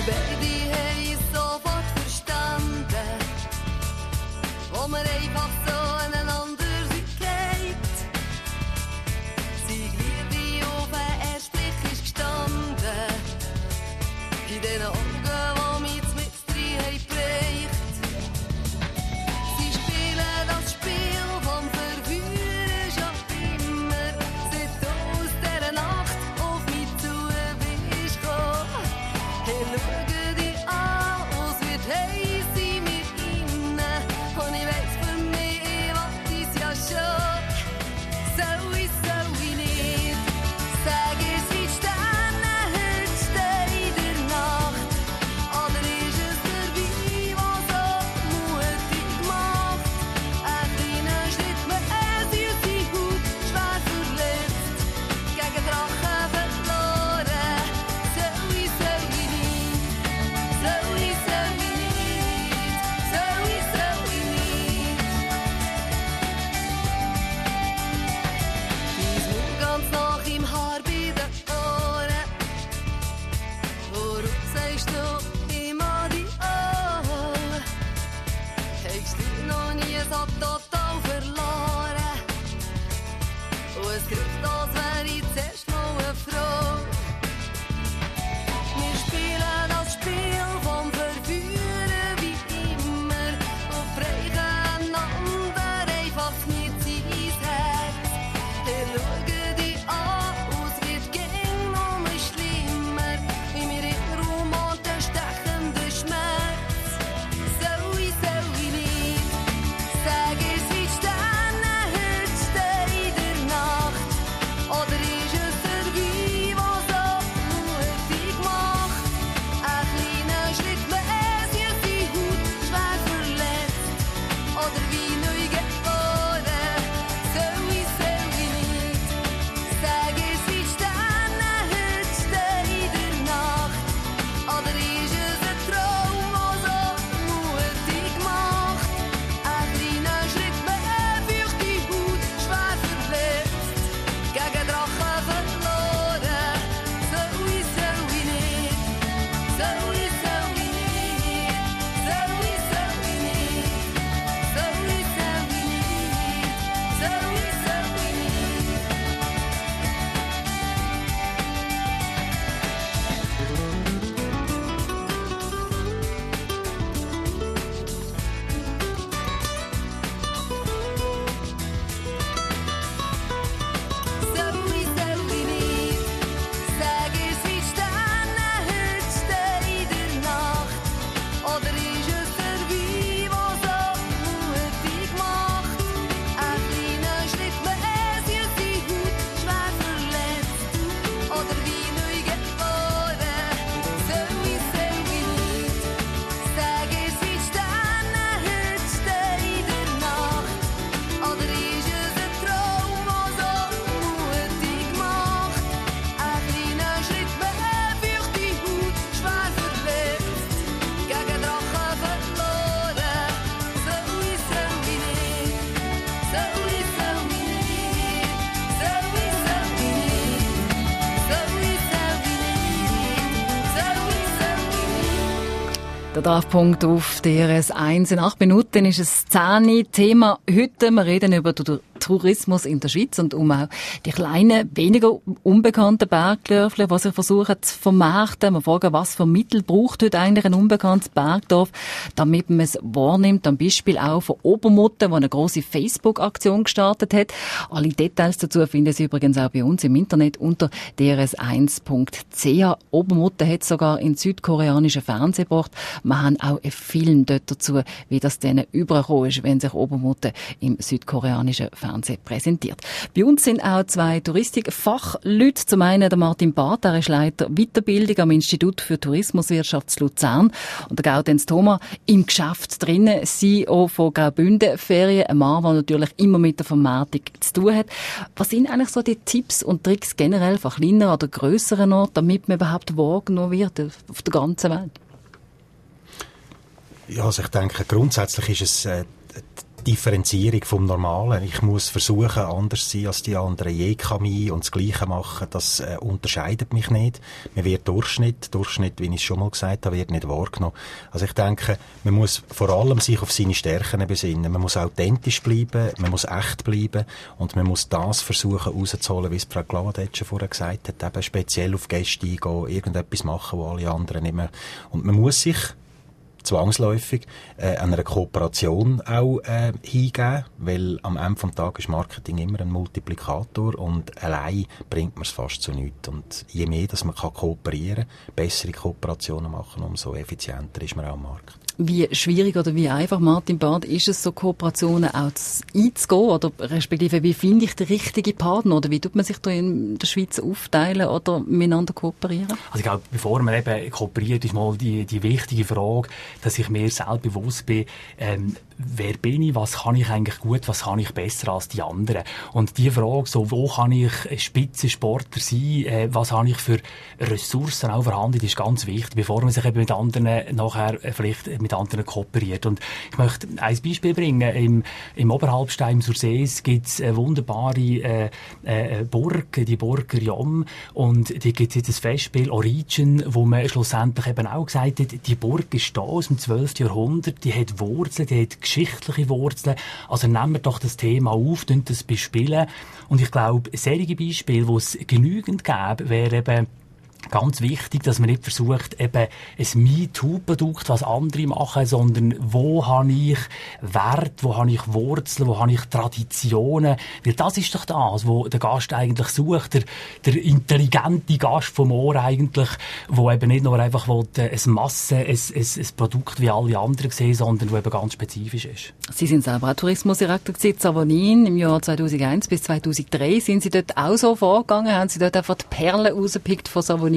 Wir beide haben es sofort verstanden, wo wir einfach so aneinander sind. Seine Liebe auf den ersten Blick ist gestanden, in den Augen, die mich mit drei haben geprägt. Sie spielen das Spiel vom Verführer schon immer, seit du aus dieser Nacht auf mich zu bist gekommen. Hey, schau dich an, es wird heiß in mir innen, und ich weiss für mich, was ist ja schon. Soll ich, soll ich nicht, sag es wie Sterne, heute steht der Nacht. Oder ist es der Wein, der so mutig macht? Ein kleiner Schritt mit einer süßen Haut, schwer verletzt, gegen Drachen verloren. Soll ich, soll ich nicht, soll ich, soll ich nicht, soll ich, soll ich nicht. Dein Mund ganz nach im Haar bei den Ohren. Warum sagst du immer die Ohren? Hast du noch nie so total verloren? Und es grüßt, als wäre ich zuerst mal eine Frau. Wir spielen das Spiel vom Verführer wie immer und brechen einander einfach mit ins Herz. Wir schauen dich an, es wird gäng noch schlimmer, in mir immer um und der stechende Schmerz. Soll ich, soll ich nicht, sag es wie Sterne, heute steht der Nacht. Oder ist es der Wein, der so mutig macht? Ein kleiner Schritt mehr, süße Haut, schwer verletzt. Oder wie neu geboren. Soll ich, soll ich nicht, sag es wie Sterne, heute steht der Nacht. Oder ist es ein Traum, der so mutig macht? Ein kleiner Schritt mehr, feuchte Haut, schwer verletzt, gegen Drachen verloren. Soll ich, soll ich nicht, soll ich, soll ich nicht, soll ich, soll ich nicht, soll ich, soll ich nicht, soll ich, soll ich nicht. Soll ich, soll ich nicht, sag es wie Sterne, heute steht der Nacht. Oder ist es der Wein, der so mutig macht? Ein kleiner Schritt mehr, süße Haut, schwer verletzt. Oder wie neu geboren. Soll ich, soll ich nicht, sag es wie Sterne, heute steht der Nacht. Oder ist es ein Traum, der so mutig macht? Ein kleiner Schritt mehr, feuchte Haut, schwer verletzt, gegen Drachen verloren. Soll ich, soll ich nicht, soll ich, soll ich nicht, soll ich, soll ich nicht, soll ich, soll ich nicht, soll ich, soll ich nicht. Der Treffpunkt auf D R S eins. In acht Minuten ist es zehn Thema heute. Wir reden über den Tourismus in der Schweiz und um auch die kleinen, weniger unbekannten Bergdörfler, die sich versuchen zu vermarkten. Wir fragen, was für Mittel braucht heute eigentlich ein unbekanntes Bergdorf, damit man es wahrnimmt. Am Beispiel auch von Obermutter, die eine grosse Facebook-Aktion gestartet hat. Alle Details dazu finden Sie übrigens auch bei uns im Internet unter d r s eins punkt c h. Obermutter hat sogar in südkoreanischen Fernsehen gebracht. Wir haben auch einen Film dort dazu, wie das denen übergekommen ist, wenn sich Obermutter im südkoreanischen Fernsehen präsentiert. Bei uns sind auch zwei Touristikfachleute. Zum einen der Martin Barth, er ist Leiter Weiterbildung am Institut für Tourismuswirtschaft Luzern. Und der Gaudenz Thoma im Geschäft drinnen, C E O von Graubünden Ferien, ein Mann, der natürlich immer mit der Vermarktung zu tun hat. Was sind eigentlich so die Tipps und Tricks generell von kleineren oder grösseren Orten, damit man überhaupt wahrgenommen wird auf der ganzen Welt? Ja, also ich denke, grundsätzlich ist es äh, Differenzierung vom Normalen. Ich muss versuchen, anders zu sein als die anderen. Je kann ich und das Gleiche machen, das äh, unterscheidet mich nicht. Man wird Durchschnitt. Durchschnitt, wie ich es schon mal gesagt habe, wird nicht wahrgenommen. Also ich denke, man muss vor allem sich auf seine Stärken besinnen. Man muss authentisch bleiben, man muss echt bleiben und man muss das versuchen rauszuholen, wie es Frau Glawadetsch schon vorher gesagt hat, eben speziell auf Gäste eingehen, irgendetwas machen, wo alle anderen nicht mehr. Und man muss sich zwangsläufig äh, an einer Kooperation auch äh, hingeben, weil am Ende des Tages ist Marketing immer ein Multiplikator und allein bringt man es fast zu nichts. Und je mehr, dass man kann kooperieren kann, bessere Kooperationen machen, umso effizienter ist man auch am Markt. Wie schwierig oder wie einfach, Martin Barth, ist es, so Kooperationen auch einzugehen? Oder respektive, wie finde ich den richtigen Partner? Oder wie tut man sich da in der Schweiz aufteilen oder miteinander kooperieren? Also ich glaube, bevor man eben kooperiert, ist mal die, die wichtige Frage, dass ich mir selbst bewusst bin, ähm, wer bin ich, was kann ich eigentlich gut, was kann ich besser als die anderen? Und die Frage, so, wo kann ich Spitzensportler sein, äh, was habe ich für Ressourcen auch vorhanden, die ist ganz wichtig, bevor man sich eben mit anderen nachher äh, vielleicht mit anderen kooperiert. Und ich möchte ein Beispiel bringen. Im, im Oberhalbstein zur Sees gibt es eine wunderbare äh, äh, Burg, die Burg Riom, und die gibt es jetzt ein Festspiel Origin, wo man schlussendlich eben auch gesagt hat, die Burg ist da aus dem zwölften Jahrhundert, die hat Wurzeln, die hat geschichtliche Wurzeln. Also nehmen wir doch das Thema auf, tun das bespielen. Und ich glaube, solche Beispiele, die es genügend gäbe, wäre eben ganz wichtig, dass man nicht versucht, eben ein MeToo-Produkt, was andere machen, sondern wo habe ich Wert, wo habe ich Wurzeln, wo habe ich Traditionen. Weil das ist doch das, wo der Gast eigentlich sucht, der, der intelligente Gast vom Ohr eigentlich, wo eben nicht nur einfach will, ein Masse, ein, ein, ein Produkt wie alle anderen sehen, sondern wo eben ganz spezifisch ist. Sie sind selber auch Tourismusdirektor in Savonin. Im Jahr zweitausendeins bis zweitausenddrei sind Sie dort auch so vorgegangen? Haben Sie dort einfach die Perlen rausgepickt von Savonin?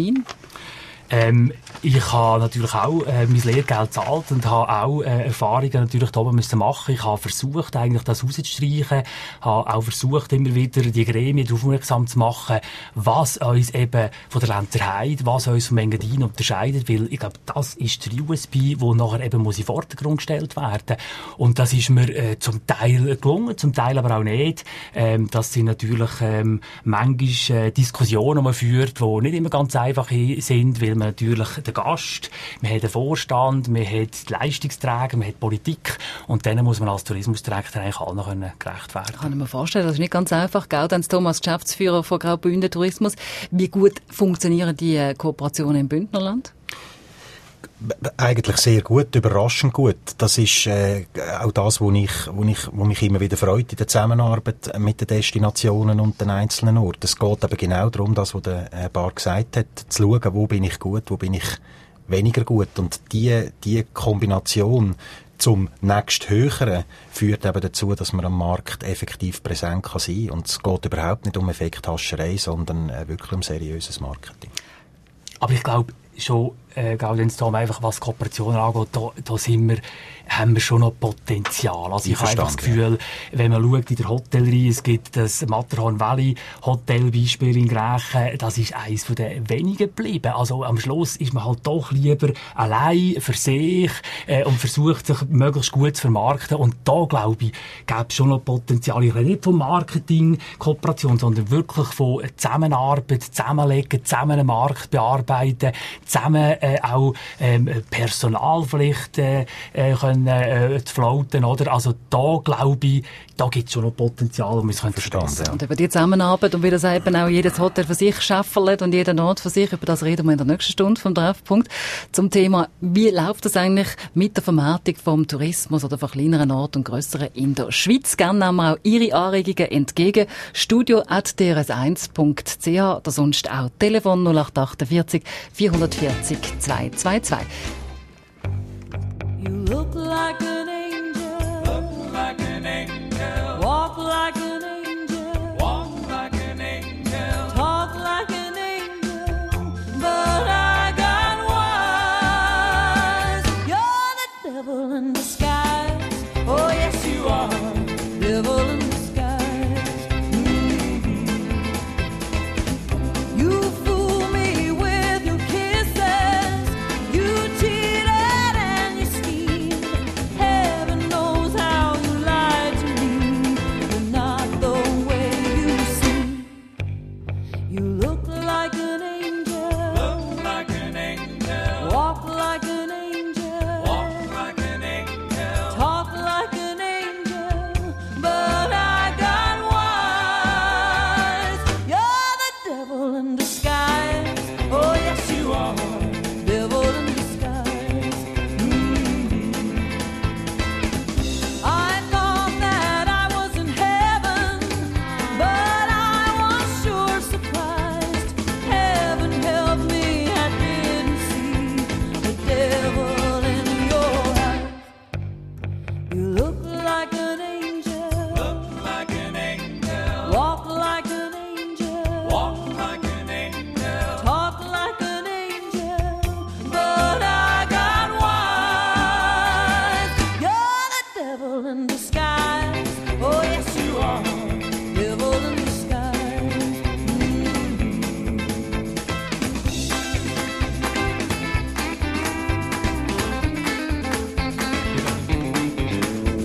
Ähm, ich habe natürlich auch äh, mein Lehrgeld gezahlt und habe auch äh, Erfahrungen natürlich da oben müssen machen. Ich habe versucht, eigentlich das rauszustreichen, habe auch versucht, immer wieder die Gremien darauf aufmerksam zu machen, was uns eben von der Lenzerheide, was uns vom Engadin unterscheidet, weil ich glaube, das ist der U S P, wo nachher eben muss in den Vordergrund gestellt werden. Und das ist mir äh, zum Teil gelungen, zum Teil aber auch nicht. Ähm, das sind natürlich ähm, manchmal äh, Diskussionen, die man führt, die nicht immer ganz einfach sind, weil man natürlich den Gast, man hat den Vorstand, man hat die Leistungsträger, man hat Politik und denen muss man als Tourismusdirektor eigentlich allen gerecht werden. Kann ich mir vorstellen, das ist nicht ganz einfach. Gaudenz Thomas, Geschäftsführer von Graubünden Tourismus. Wie gut funktionieren die Kooperationen im Bündnerland? Eigentlich sehr gut, überraschend gut. Das ist äh, auch das, wo, ich, wo, ich, wo mich immer wieder freut in der Zusammenarbeit mit den Destinationen und den einzelnen Orten. Es geht aber genau darum, das, was der Herr Bar gesagt hat, zu schauen, wo bin ich gut, wo bin ich weniger gut. Und die, die Kombination zum nächst Höheren führt eben dazu, dass man am Markt effektiv präsent kann sein. Und es geht überhaupt nicht um Effekthascherei, sondern äh, wirklich um seriöses Marketing. Aber ich glaube, schon, äh, Gaudenz Tom, einfach was Kooperation angeht, da, da sind wir, haben wir schon noch Potenzial. Also ich habe einfach das Gefühl, ja, wenn man schaut in der Hotellerie, es gibt das Matterhorn Valley Hotelbeispiel in Grächen, das ist eines von den wenigen geblieben. Also am Schluss ist man halt doch lieber allein für sich äh, und versucht sich möglichst gut zu vermarkten. Und da, glaube ich, gäbe es schon noch Potenzial. Ich rede nicht von Marketing, Kooperation, sondern wirklich von Zusammenarbeit, Zusammenlegen, zusammen einen Markt bearbeiten, zusammen äh, auch ähm, Personal vielleicht äh, äh, können äh, floaten, oder? Also da, glaube ich, da gibt es schon noch Potenzial, um es zu verbessern. Und über die Zusammenarbeit und wie das eben auch jedes Hotel für sich scheffelt und jeder Ort für sich, über das reden wir in der nächsten Stunde vom Treffpunkt. Zum Thema, wie läuft das eigentlich mit der Vermarktung vom Tourismus oder von kleineren Orten und grösseren in der Schweiz? Gerne nehmen wir auch Ihre Anregungen entgegen. studio at d r s eins punkt c h oder sonst auch Telefon null acht achtundvierzig vierhundertvierzig zweihundertzweiundzwanzig. You look like an angel. Look like an angel. Walk like an angel. Walk like an angel. Talk like an angel. But I got wise. You're the devil in disguise. Oh yes you are. Devil in disguise. Mm-hmm. You fool me with your kisses. You cheated and you schemed.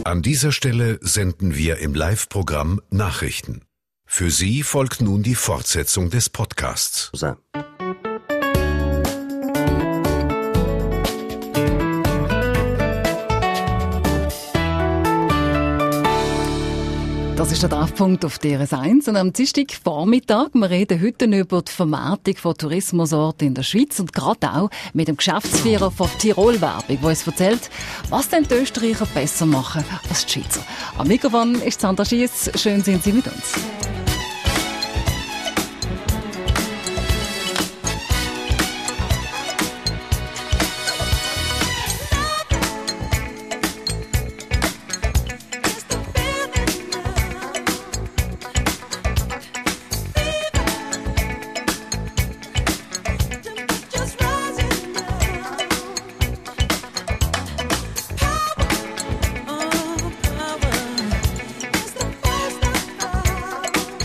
An dieser Stelle senden wir im Live-Programm Nachrichten. Für Sie folgt nun die Fortsetzung des Podcasts. Das ist der Treffpunkt auf D R S eins und am Dienstag Vormittag. Wir reden heute über die Vermarktung von Tourismusorten in der Schweiz und gerade auch mit dem Geschäftsführer von Tirol Werbung, der uns erzählt, was denn die Österreicher besser machen als die Schweizer. Am Mikrofon ist Sandra Schiess. Schön sind Sie mit uns. Oh, power is the first of all.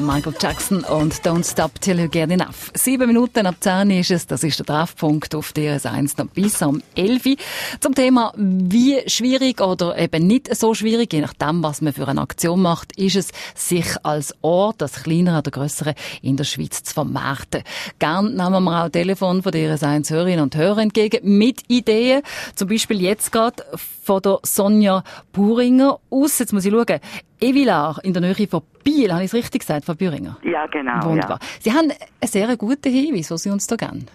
Michael Jackson und Don't Stop Till You Get Enough. Sieben Minuten ab zehn ist es, das ist der Treffpunkt auf D R S eins noch bis am elf zum Thema, wie schwierig oder eben nicht so schwierig, je nachdem, was man für eine Aktion macht, ist es, sich als Ort, als kleinere oder grössere in der Schweiz zu vermarkten. Gern nehmen wir auch Telefon von D R S eins Hörerinnen und Hörer entgegen mit Ideen, zum Beispiel jetzt gerade von der Sonja Buringer aus, jetzt muss ich schauen, Evilar in der Nähe von Biel, habe ich es richtig gesagt, von Büringer? Ja, genau. Wunderbar. Ja. Sie haben einen sehr guten Hinweis, den Sie uns da geben.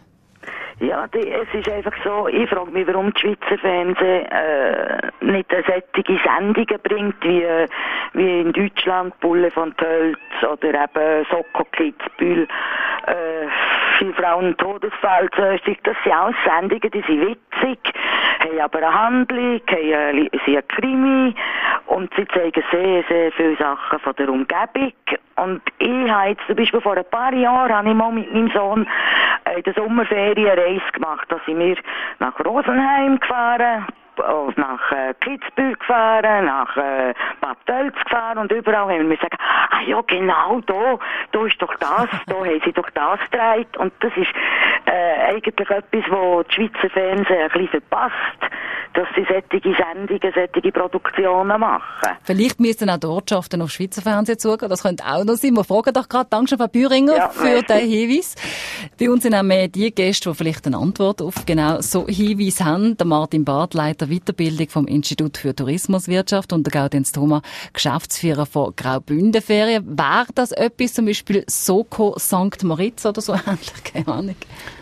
Ja, die, es ist einfach so, ich frage mich, warum das Schweizer Fernsehen äh, nicht eine solche Sendungen bringt, wie, wie in Deutschland Bulle von Tölz oder eben Soko Kitzbühel, äh, vier Frauen Todesfall, das sind auch Sendungen, die sind witzig, haben aber eine Handlung, haben ein Krimi und sie zeigen sehr, sehr viele Sachen von der Umgebung. Und ich habe jetzt zum Beispiel vor ein paar Jahren habe ich mal mit meinem Sohn in der Sommerferien eine Reise gemacht. Da sind wir nach Rosenheim gefahren, nach äh, Kitzbühel gefahren, nach äh, Bad Tölz gefahren und überall haben wir gesagt, ah ja genau, da, da ist doch das, da haben sie doch das gedreht. Und das ist äh, eigentlich etwas, wo das Schweizer Fernsehen ein bisschen verpasst, dass sie solche Sendungen, solche Produktionen machen. Vielleicht müssen auch die Ortschaften auf Schweizer Fernsehen zugehen, das könnte auch noch sein. Wir fragen doch gerade, danke Frau Büringer ja, für den Hinweis. Bei uns sind auch mehr die Gäste, die vielleicht eine Antwort auf genau so Hinweise haben. Der Martin Barth, Leiter Weiterbildung vom Institut für Tourismuswirtschaft und der Gaudenz Thoma, Geschäftsführer von Graubünden Ferien. Wäre das etwas, zum Beispiel Soko Sankt Moritz oder so ähnlich? Keine Ahnung.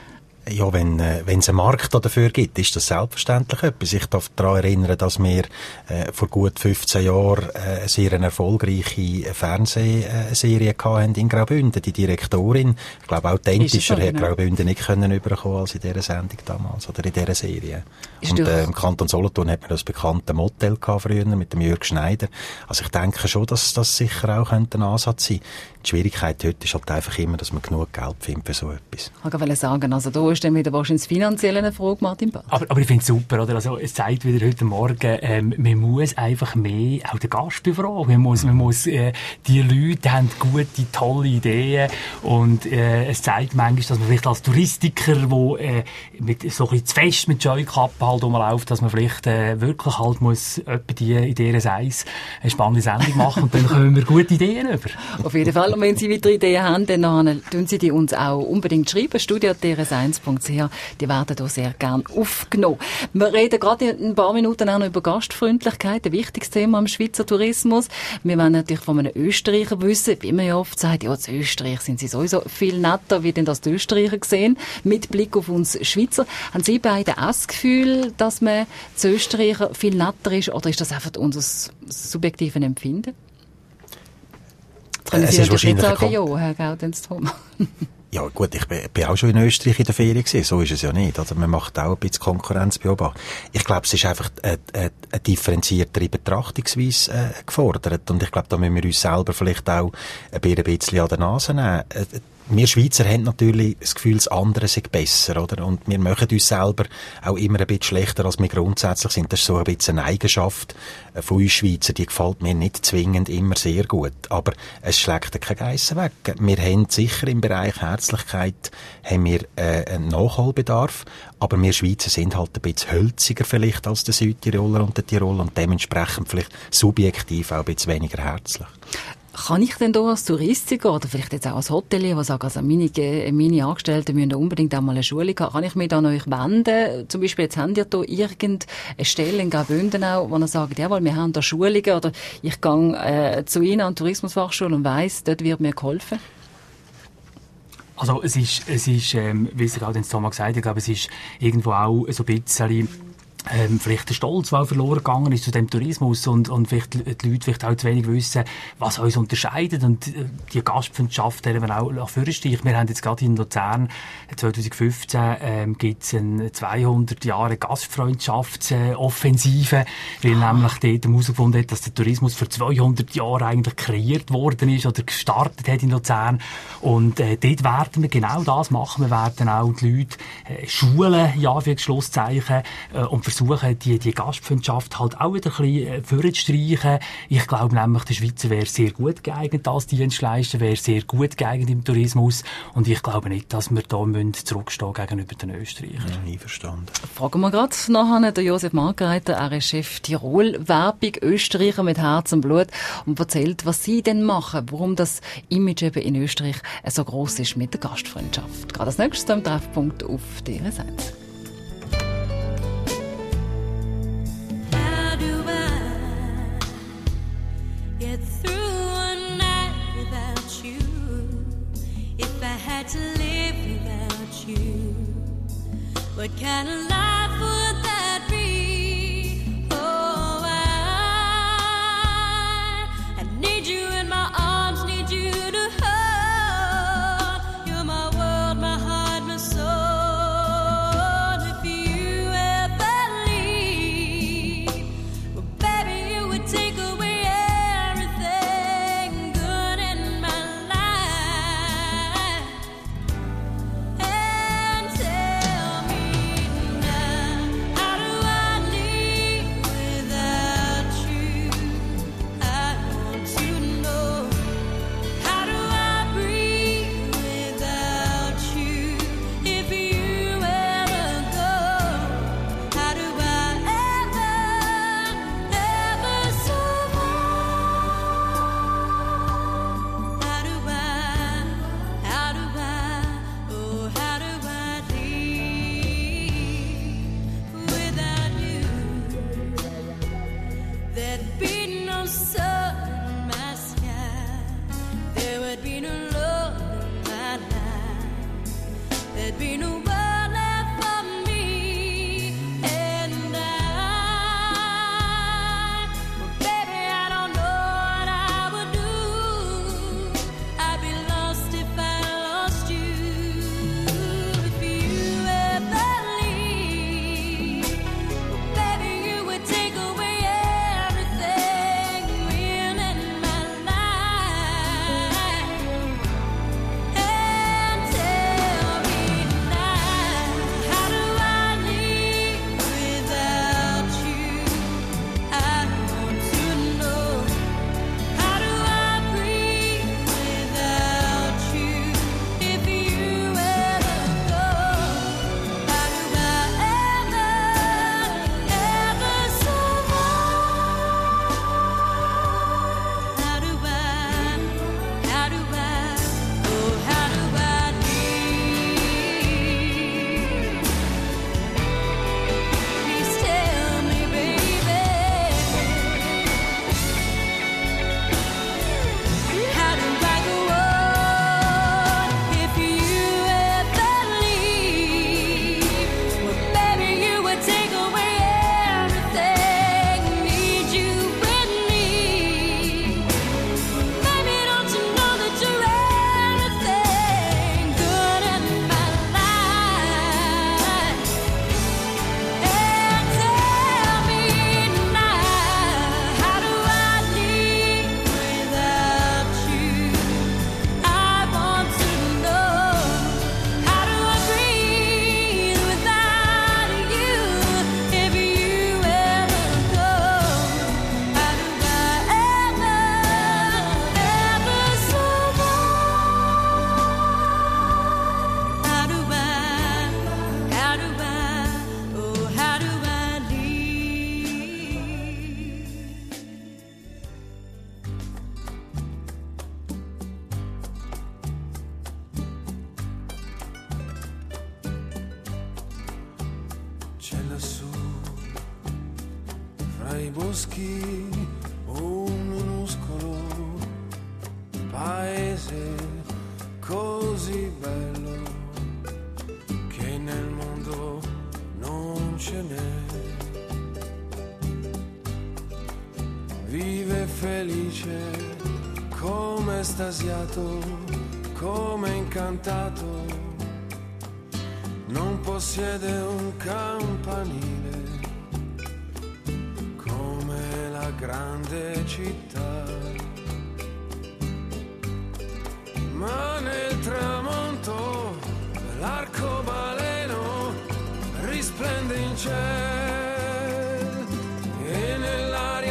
Ja, wenn äh, wenn es einen Markt dafür gibt, ist das selbstverständlich etwas. Ich darf daran erinnern, dass wir äh, vor gut fünfzehn Jahren äh, eine sehr erfolgreiche Fernsehserie hatten in Graubünden. Die Direktorin, ich glaube, authentischer so, hätte Graubünden nicht können überkommen als in dieser Sendung damals oder in dieser Serie. Ist Und äh, im Kanton Solothurn hat man das bekannte Motel gehabt früher mit dem Jürg Schneider. Also ich denke schon, dass das sicher auch ein Ansatz sein könnte. Die Schwierigkeit heute ist halt einfach immer, dass man genug Geld findet für so etwas. Ich wollte sagen, also da ist dann wieder wahrscheinlich das Finanzielle eine Frage, Martin Bach. Aber, aber ich finde es super, oder? Also, es zeigt wieder heute Morgen, ähm, man muss einfach mehr auch den Gast befragen. Man muss, man muss, äh, die Leute haben gute, tolle Ideen und, äh, es zeigt manchmal, dass man vielleicht als Touristiker, wo, äh, mit, so ein bisschen zu fest mit Scheuklappen halt rumläuft, dass man vielleicht, äh, wirklich halt muss, etwa die in dieser Seis eine spannende Sendung machen und dann kommen wir gute Ideen über. Auf jeden Fall. Und wenn Sie weitere Ideen haben, dann tun Sie die uns auch unbedingt schreiben. studio punkt d r s eins punkt c h. Die werden hier sehr gern aufgenommen. Wir reden gerade in ein paar Minuten auch noch über Gastfreundlichkeit, ein wichtiges Thema im Schweizer Tourismus. Wir wollen natürlich von einem Österreicher wissen, wie man ja oft sagt, ja, in Österreich sind sie sowieso viel netter, wie denn das die Österreicher sehen, mit Blick auf uns Schweizer. Haben Sie beide auch das Gefühl, dass man zu Österreicher viel netter ist, oder ist das einfach unser subjektives Empfinden? Können Sie natürlich nicht sagen, ja, Herr Gaudenz Thoma. Ja gut, ich bin, bin auch schon in Österreich in der Ferien gewesen, so ist es ja nicht. Also man macht auch ein bisschen Konkurrenzbeobachtung. Ich glaube, es ist einfach eine, eine, eine differenziertere Betrachtungsweise äh, gefordert und ich glaube, da müssen wir uns selber vielleicht auch ein bisschen an der Nase nehmen. Äh, Wir Schweizer haben natürlich das Gefühl, das andere sei besser, oder? Und wir machen uns selber auch immer ein bisschen schlechter, als wir grundsätzlich sind. Das ist so ein bisschen eine Eigenschaft von uns Schweizer, die gefällt mir nicht zwingend immer sehr gut. Aber es schlägt kein Geissen weg. Wir haben sicher im Bereich Herzlichkeit haben wir, äh, einen Nachholbedarf, aber wir Schweizer sind halt ein bisschen hölziger vielleicht als der Südtiroler und der Tiroler und dementsprechend vielleicht subjektiv auch ein bisschen weniger herzlich. Kann ich denn da als Touristiker oder vielleicht jetzt auch als Hotelier, die sagen, also meine, meine Angestellten müssen unbedingt auch mal eine Schulung haben, kann ich mich da an euch wenden? Zum Beispiel, jetzt habt ihr da irgendeine Stelle in Graubünden auch, wo ihr sagt, jawohl, wir haben da Schulungen oder ich gehe äh, zu Ihnen an die Tourismusfachschule und weiss, dort wird mir geholfen? Also es ist, es ist ähm, wie es gerade Thomas gesagt hat, ich glaube, es ist irgendwo auch so ein bisschen Ähm, vielleicht der Stolz, der verloren gegangen ist zu dem Tourismus und, und vielleicht die Leute vielleicht auch zu wenig wissen, was uns unterscheidet und äh, die Gastfreundschaft eben auch nach vorne steigt. Wir haben jetzt gerade in Luzern zwanzig fünfzehn ähm, gibt es eine zweihundert Jahre Gastfreundschaftsoffensive, weil nämlich dort herausgefunden hat, dass der Tourismus vor zweihundert Jahren eigentlich kreiert worden ist oder gestartet hat in Luzern und äh, dort werden wir genau das machen. Wir werden auch die Leute äh, schulen, ja, für Schlusszeichen, äh, und versuchen versuchen, die, die Gastfreundschaft halt auch wieder ein bisschen vorzustreichen. Ich glaube nämlich, der Schweizer wäre sehr gut geeignet als Dienstleister, wäre sehr gut geeignet im Tourismus. Und ich glaube nicht, dass wir da zurückstehen gegenüber den Österreichern. Ja, einverstanden. Fragen wir gerade nachher den Josef Margreiter, er ist Chef Tirol-Werbung, Österreicher mit Herz und Blut, und erzählt, was sie denn machen, warum das Image eben in Österreich so gross ist mit der Gastfreundschaft. Gerade als nächstes am Treffpunkt auf D R S eins. To live without you, what kind of life would that be? Oh, I, I need you in my arms, need you to hold. You're my world, my heart, my soul. If you ever leave, well, baby, you would take away everything good in my life. i boschi un minuscolo paese così bello che nel mondo non ce n'è. Vive felice come estasiato, come incantato, non possiede un campanile come la grande città, ma nel tramonto l'arcobaleno risplende in cielo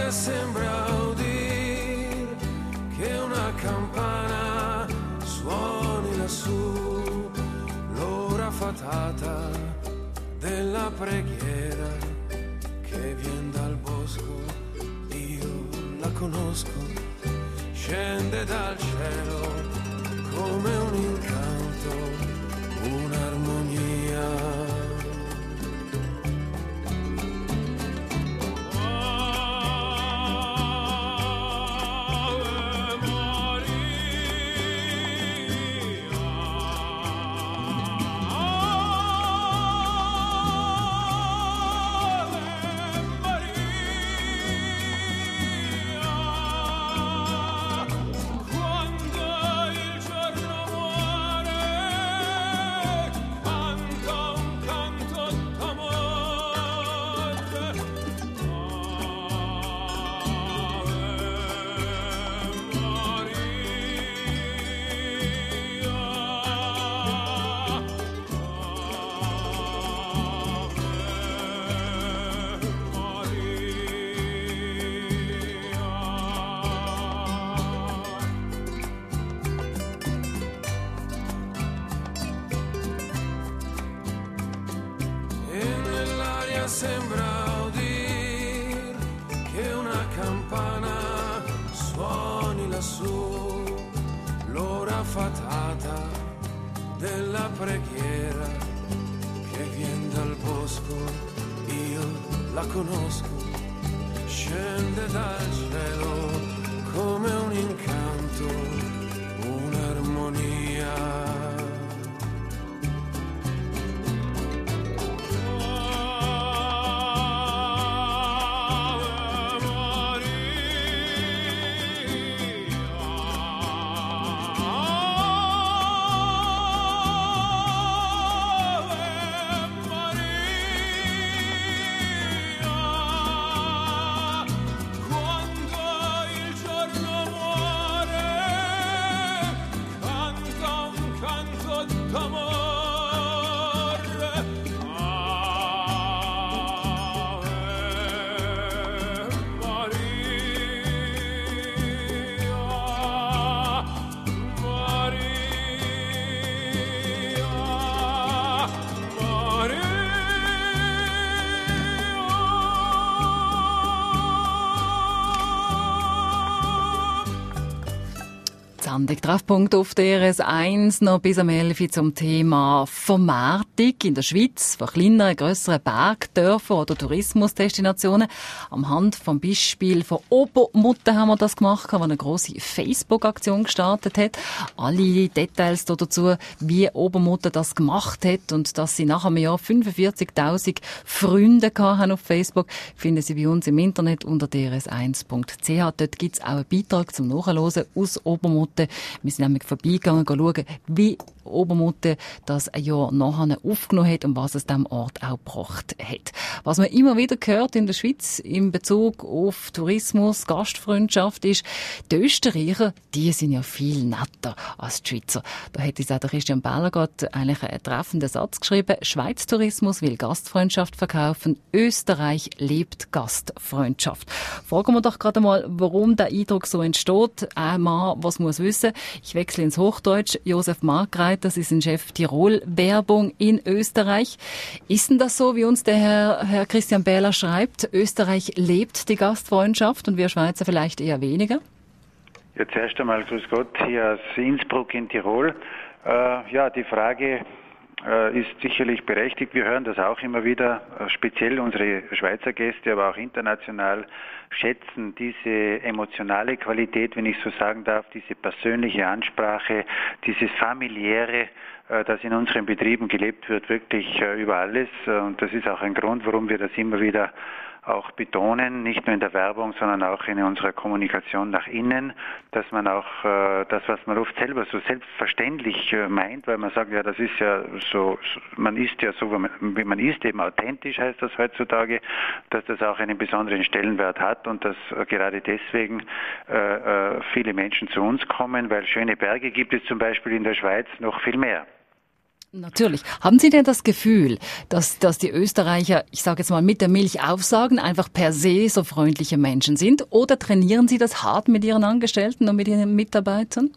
nell'aria sembra udir che una campana suoni lassù, l'ora fatata della preghiera che vien dal bosco, io la conosco, scende dal cielo come un incanto, un'armonia. Sembra udir che una campana suoni lassù, l'ora fatata della preghiera che vien dal bosco, io la conosco, scende dal cielo come un incanto, un'armonia. Sendung Treffpunkt auf der R S eins noch bis am elf zum Thema Vermarktung in der Schweiz von kleineren, grösseren Bergdörfern oder Tourismusdestinationen. Am Hand vom Beispiel von Obermutter haben wir das gemacht, die eine grosse Facebook-Aktion gestartet hat. Alle Details dazu, wie Obermutter das gemacht hat und dass sie nach einem Jahr fünfundvierzigtausend Freunde haben auf Facebook, finden Sie bei uns im Internet unter d r s eins punkt c h. Dort gibt es auch einen Beitrag zum Nachhören aus Obermutter. Wir sind nämlich vorbeigegangen, schauen, wie Obermutter das ein Jahr nachher aufgenommen hat und was es diesem Ort auch gebracht hat. Was man immer wieder hört in der Schweiz in Bezug auf Tourismus, Gastfreundschaft ist, die Österreicher, die sind ja viel netter als die Schweizer. Da hat uns auch der Christian Bellergott eigentlich einen treffenden Satz geschrieben. Schweiz Tourismus will Gastfreundschaft verkaufen. Österreich lebt Gastfreundschaft. Fragen wir doch gerade mal, warum der Eindruck so entsteht. Ein Mann, was muss wissen. Ich wechsle ins Hochdeutsch. Josef Markreiter, das ist ein Chef Tirol-Werbung in Österreich. Ist denn das so, wie uns der Herr, Herr Christian Behler schreibt? Österreich lebt die Gastfreundschaft und wir Schweizer vielleicht eher weniger? Ja, zuerst einmal grüß Gott hier aus Innsbruck in Tirol. Äh, ja, die Frage äh, ist sicherlich berechtigt. Wir hören das auch immer wieder, äh, speziell unsere Schweizer Gäste, aber auch international schätzen diese emotionale Qualität, wenn ich so sagen darf, diese persönliche Ansprache, dieses familiäre, äh, das in unseren Betrieben gelebt wird, wirklich äh, über alles. Und das ist auch ein Grund, warum wir das immer wieder auch betonen, nicht nur in der Werbung, sondern auch in unserer Kommunikation nach innen, dass man auch äh, das, was man oft selber so selbstverständlich äh, meint, weil man sagt, ja, das ist ja so, so man ist ja so, wie man, wie man ist, eben authentisch heißt das heutzutage, dass das auch einen besonderen Stellenwert hat und dass äh, gerade deswegen äh, äh, viele Menschen zu uns kommen, weil schöne Berge gibt es zum Beispiel in der Schweiz noch viel mehr. Natürlich. Haben Sie denn das Gefühl, dass, dass die Österreicher, ich sage jetzt mal, mit der Milch aufsagen, einfach per se so freundliche Menschen sind? Oder trainieren Sie das hart mit Ihren Angestellten und mit Ihren Mitarbeitern?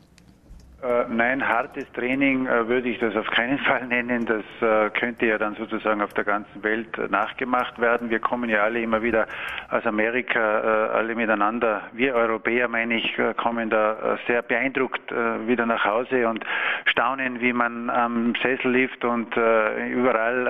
Äh, nein, hartes Training äh, würde ich das auf keinen Fall nennen. Das äh, könnte ja dann sozusagen auf der ganzen Welt äh, nachgemacht werden. Wir kommen ja alle immer wieder aus Amerika, äh, alle miteinander. Wir Europäer, meine ich, äh, kommen da äh, sehr beeindruckt äh, wieder nach Hause und staunen, wie man am Sessel liegt und äh, überall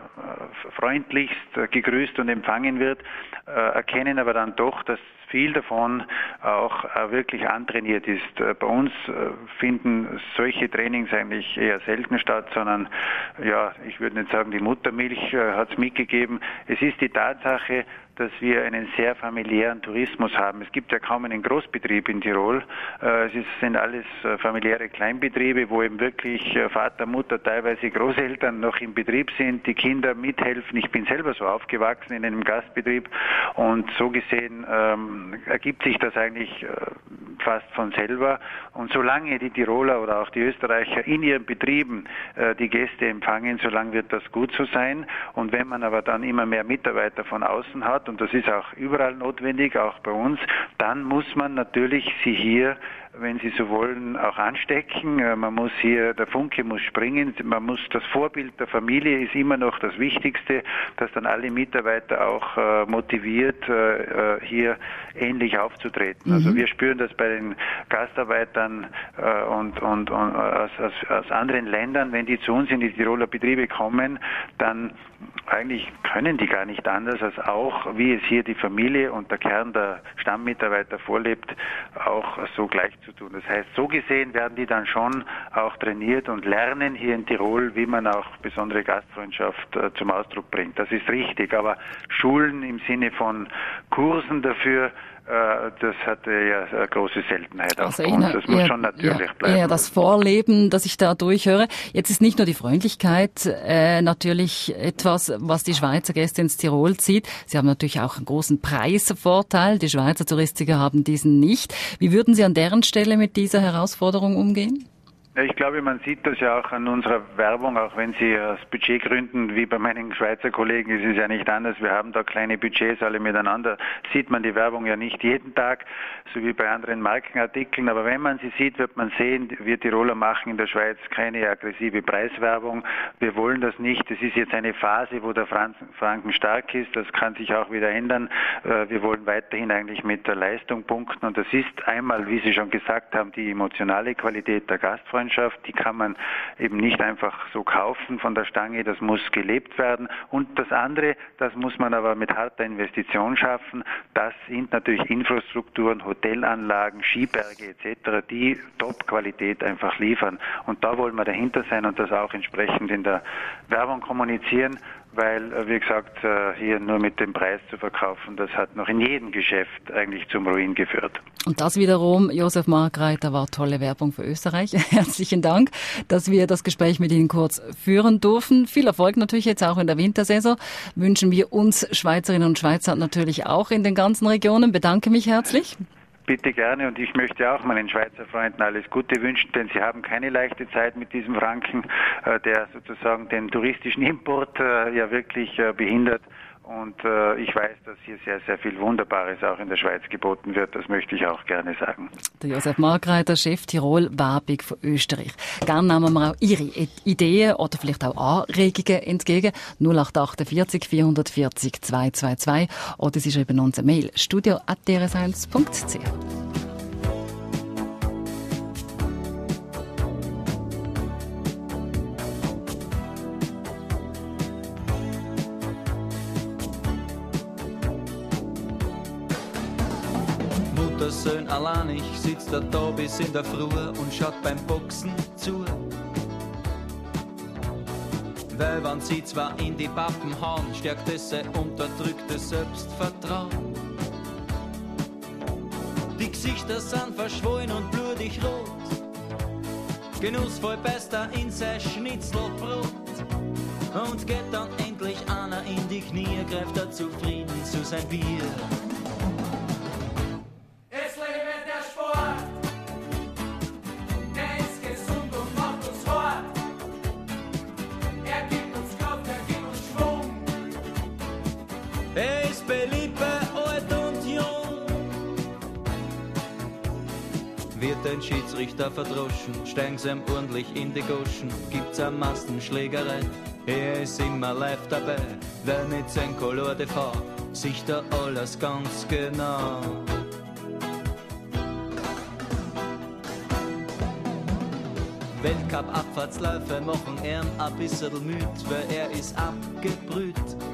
äh, freundlichst äh, gegrüßt und empfangen wird, äh, erkennen aber dann doch, dass viel davon auch äh, wirklich antrainiert ist. Äh, bei uns äh, finden solche Trainings eigentlich eher selten statt, sondern ja, ich würde nicht sagen, die Muttermilch äh, hat es mitgegeben. Es ist die Tatsache, dass wir einen sehr familiären Tourismus haben. Es gibt ja kaum einen Großbetrieb in Tirol. Es sind alles familiäre Kleinbetriebe, wo eben wirklich Vater, Mutter, teilweise Großeltern noch im Betrieb sind, die Kinder mithelfen. Ich bin selber so aufgewachsen in einem Gastbetrieb und so gesehen ähm, ergibt sich das eigentlich äh, fast von selber. Und solange die Tiroler oder auch die Österreicher in ihren Betrieben äh, die Gäste empfangen, solange wird das gut so sein. Und wenn man aber dann immer mehr Mitarbeiter von außen hat, und das ist auch überall notwendig, auch bei uns, dann muss man natürlich sie hier, wenn Sie so wollen, auch anstecken. Man muss hier, der Funke muss springen, man muss, das Vorbild der Familie ist immer noch das Wichtigste, dass dann alle Mitarbeiter auch äh, motiviert, äh, hier ähnlich aufzutreten. Mhm. Also wir spüren das bei den Gastarbeitern äh, und, und, und aus, aus, aus anderen Ländern, wenn die zu uns in die Tiroler Betriebe kommen, dann eigentlich können die gar nicht anders, als auch, wie es hier die Familie und der Kern der Stammmitarbeiter vorlebt, auch so gleich zu tun. Das heißt, so gesehen werden die dann schon auch trainiert und lernen hier in Tirol, wie man auch besondere Gastfreundschaft äh, zum Ausdruck bringt. Das ist richtig, aber Schulen im Sinne von Kursen dafür, das hatte ja eine große Seltenheit also auch bei uns. Das muss eher, schon natürlich ja, bleiben. Eher das Vorleben, das ich da durchhöre. Jetzt ist nicht nur die Freundlichkeit äh, natürlich etwas, was die Schweizer Gäste ins Tirol zieht. Sie haben natürlich auch einen großen Preisvorteil. Die Schweizer Touristiker haben diesen nicht. Wie würden Sie an deren Stelle mit dieser Herausforderung umgehen? Ich glaube, man sieht das ja auch an unserer Werbung, auch wenn Sie aus Budgetgründen, wie bei meinen Schweizer Kollegen, ist es ja nicht anders. Wir haben da kleine Budgets alle miteinander. Sieht man die Werbung ja nicht jeden Tag, so wie bei anderen Markenartikeln. Aber wenn man sie sieht, wird man sehen, wir Tiroler machen in der Schweiz keine aggressive Preiswerbung. Wir wollen das nicht. Es ist jetzt eine Phase, wo der Franken stark ist. Das kann sich auch wieder ändern. Wir wollen weiterhin eigentlich mit der Leistung punkten. Und das ist einmal, wie Sie schon gesagt haben, die emotionale Qualität der Gastfreundschaft. Die kann man eben nicht einfach so kaufen von der Stange, das muss gelebt werden. Und das andere, das muss man aber mit harter Investition schaffen, das sind natürlich Infrastrukturen, Hotelanlagen, Skiberge et cetera, die Top-Qualität einfach liefern. Und da wollen wir dahinter sein und das auch entsprechend in der Werbung kommunizieren, weil, wie gesagt, hier nur mit dem Preis zu verkaufen, das hat noch in jedem Geschäft eigentlich zum Ruin geführt. Und das wiederum, Josef Markreiter, war tolle Werbung für Österreich. Herzlichen Dank, dass wir das Gespräch mit Ihnen kurz führen durften. Viel Erfolg natürlich jetzt auch in der Wintersaison. Wünschen wir uns Schweizerinnen und Schweizer natürlich auch in den ganzen Regionen. Bedanke mich herzlich. Bitte gerne, und ich möchte auch meinen Schweizer Freunden alles Gute wünschen, denn sie haben keine leichte Zeit mit diesem Franken, äh, der sozusagen den touristischen Import äh, ja wirklich äh, behindert. Und äh, ich weiß, dass hier sehr, sehr viel Wunderbares auch in der Schweiz geboten wird. Das möchte ich auch gerne sagen. Der Josef Markreiter, Chef Tirol Werbung von Österreich. Gerne nehmen wir auch Ihre Ideen oder vielleicht auch Anregungen entgegen. null acht achtundvierzig vierhundertvierzig zweihundertzweiundzwanzig oder Sie schreiben uns eine Mail studio at d r s eins punkt c h. Der Sohn allein, ich sitz da, da bis in der Früh und schaut beim Boxen zu. Weil wenn sie zwar in die Pappen hauen, stärkt es sein unterdrücktes Selbstvertrauen. Die Gesichter sind verschwollen und blutig rot. Genussvoll beißt er in sein Schnitzelbrot. Und geht dann endlich einer in die Knie, greift er zufrieden zu sein Bier. den Schiedsrichter verdroschen. Steigen sie ihm ordentlich in die Goschen, gibt's eine Massenschlägerei. Er ist immer live dabei, wer mit sein Color de Fahr, sieht da alles ganz genau. Weltcup-Abfahrtsläufe machen ihn ein bisschen müd, weil er ist abgebrüht.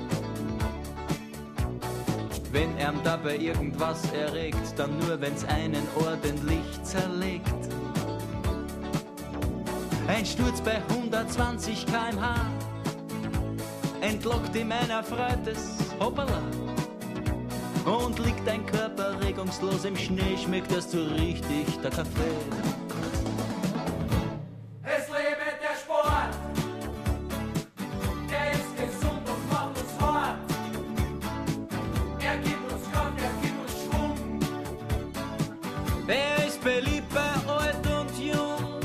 Wenn er dabei irgendwas erregt, dann nur wenn's einen ordentlich zerlegt. Ein Sturz bei hundertzwanzig Kilometer pro Stunde entlockt ihm ein erfreutes Hoppala. Und liegt dein Körper regungslos im Schnee, schmeckt das so richtig der Kaffee. Es lebe der Sport, der ist gesund und macht uns hart. Er gibt uns Kraft, er gibt uns Schwung. Er ist beliebt bei alt und jung.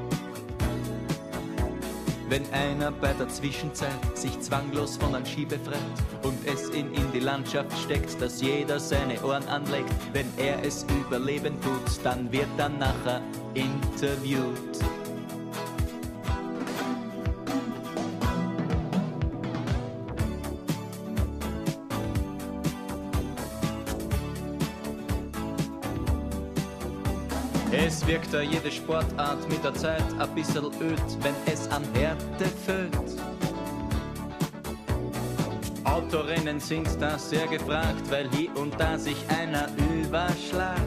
Wenn einer bei der Zwischenzeit sich zwanglos von einem Ski befreit und es ihn in die Landschaft steckt, dass jeder seine Ohren anlegt, wenn er es überleben tut, dann wird er nachher interviewt. Es wirkt da jede Sportart mit der Zeit ein bisschen öd, wenn es an Härte fehlt. Autorennen sind da sehr gefragt, weil hier und da sich einer überschlagt.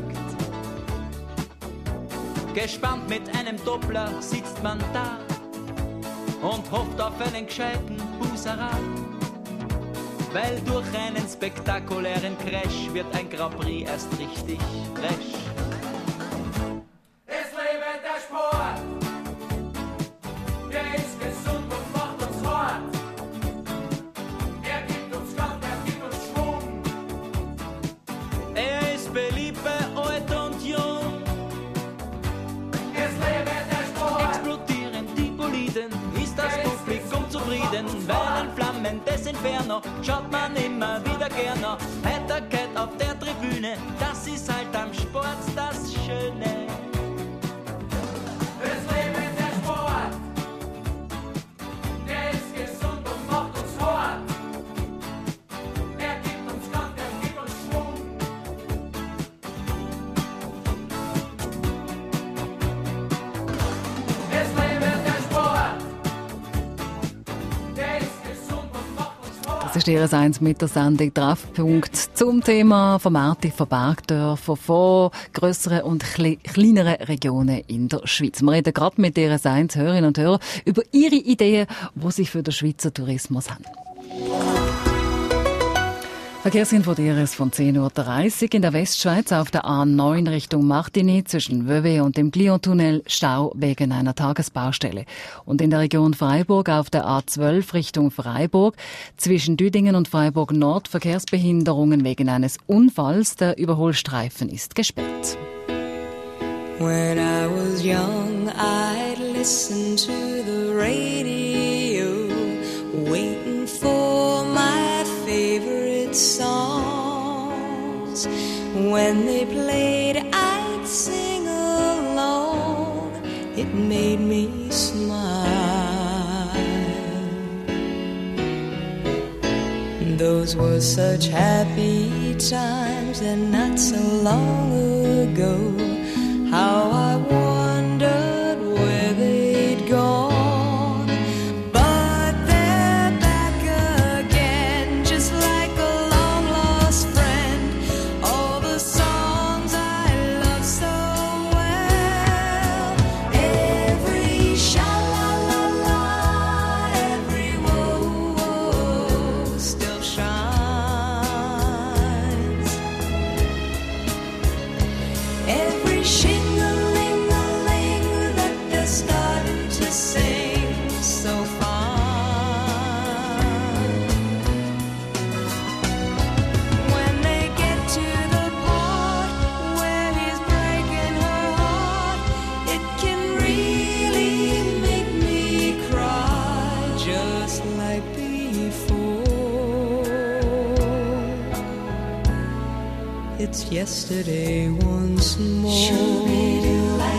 Gespannt mit einem Doppler sitzt man da und hofft auf einen gescheiten Buserat. Weil durch einen spektakulären Crash wird ein Grand Prix erst richtig fresh. Es lebe der Sport, der ist gesund und macht uns hart. Er gibt uns Kraft, er gibt uns Schwung. Er ist beliebt bei alt und jung. Es lebe der Sport. Explodieren die Boliden, ist das Publikum zufrieden. Weil in Flammen des Inferno schaut man immer wieder gerne. Heiterkeit auf der Tribüne, das ist halt am Sport das Schöne. Es lebe der Sport, der ist gesund und macht uns hart. Er gibt uns Kraft, er gibt uns Schwung. Es lebe der Sport, der ist gesund und macht uns hart. Das ist Ihre eins mit der Sendung Treffpunkt zum Thema Vermarktung von Bergdörfern von grösseren und kle- kleineren Regionen in der Schweiz. Wir reden gerade mit Ihrer eins Hörerinnen und Hörer über Ihre Ideen, die Sie für den Schweizer Tourismus haben. Verkehrsinfo Ihres von zehn Uhr dreißig in der Westschweiz auf der A neun Richtung Martigny zwischen Vevey und dem Glion-Tunnel Stau wegen einer Tagesbaustelle. Und in der Region Freiburg auf der A zwölf Richtung Freiburg zwischen Düdingen und Freiburg Nord Verkehrsbehinderungen wegen eines Unfalls. Der Überholstreifen ist gesperrt. When I was young, I'd listen to the radio, waiting for my favorite songs. When they played, I'd sing along. It made me smile. Those were such happy times, and not so long ago. How I wondered where they'd gone. But they're back again, just like a long-lost friend. All the songs I love so well. Every sha-la-la-la, every whoa-whoa still shines. Every shing-a-ling-a-ling that they're starting to sing so fine. When they get to the part where he's breaking her heart, it can really make me cry, just like before. It's yesterday once more.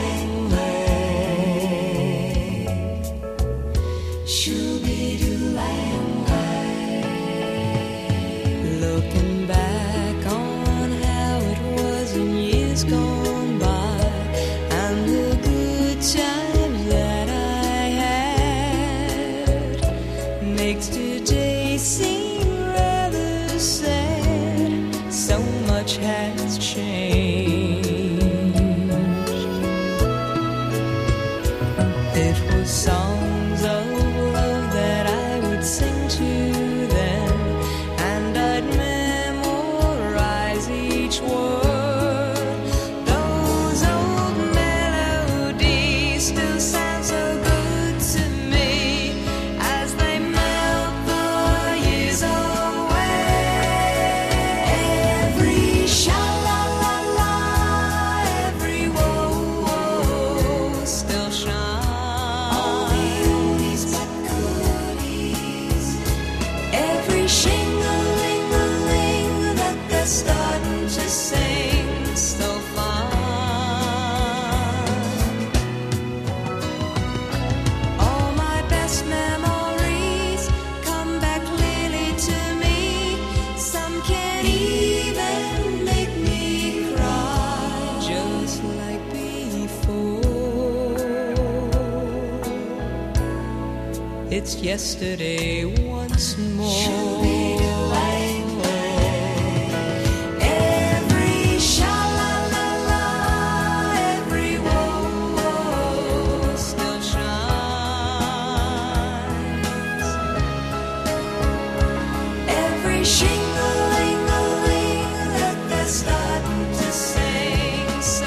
it's yesterday once more. Every sha-la-la-la, every woe still shines. Every shing-a-ling-a-ling that they're starting to sing so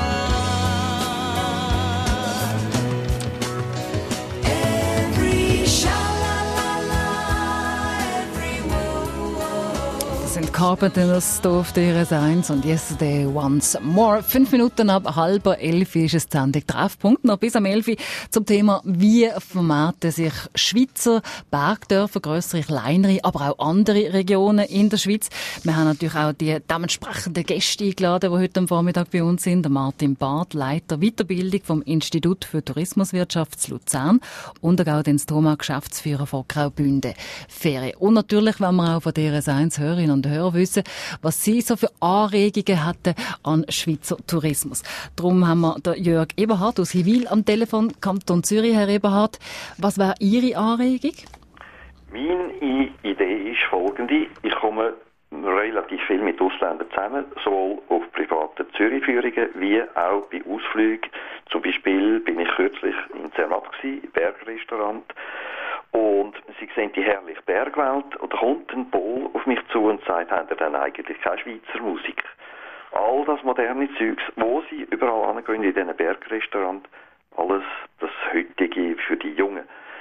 far. Every sha-la-la-la, every woe. Das sind Carpenters hier auf D R S eins und Yesterday Once More. Fünf Minuten ab halb elf ist es die Sendung Treffpunkt. Noch bis am elf zum Thema, wie vermarkten sich Schweizer Bergdörfer, grössere, kleinere, aber auch andere Regionen in der Schweiz. Wir haben natürlich auch die dementsprechenden Gäste eingeladen, die heute am Vormittag bei uns sind. Der Martin Barth, Leiter Weiterbildung vom Institut für Tourismuswirtschaft zu Luzern und der Gaudenz Thoma, Geschäftsführer von Graubünden Ferien. Und natürlich wollen wir auch von D R S eins Hörerinnen und Hörer wissen, was sie so für Anregungen hatten an Schweizer Tourismus. Darum haben wir den Jörg Eberhard aus Hiwil am Telefon, Kanton Zürich. Herr Eberhard, was wäre Ihre Anregung? Meine Idee ist folgende. Ich komme relativ viel mit Ausländern zusammen, sowohl auf privaten Zürich-Führungen wie auch bei Ausflügen. Zum Beispiel bin ich kürzlich in Zermatt gewesen, im Bergrestaurant. Und sie sehen die herrliche Bergwelt und da kommt ein Pol auf mich zu und sagt, haben ihr dann eigentlich keine Schweizer Musik? All das moderne Zeugs, wo sie überall hingehen in diesen Bergrestaurants, alles das Heutige für die Jungen.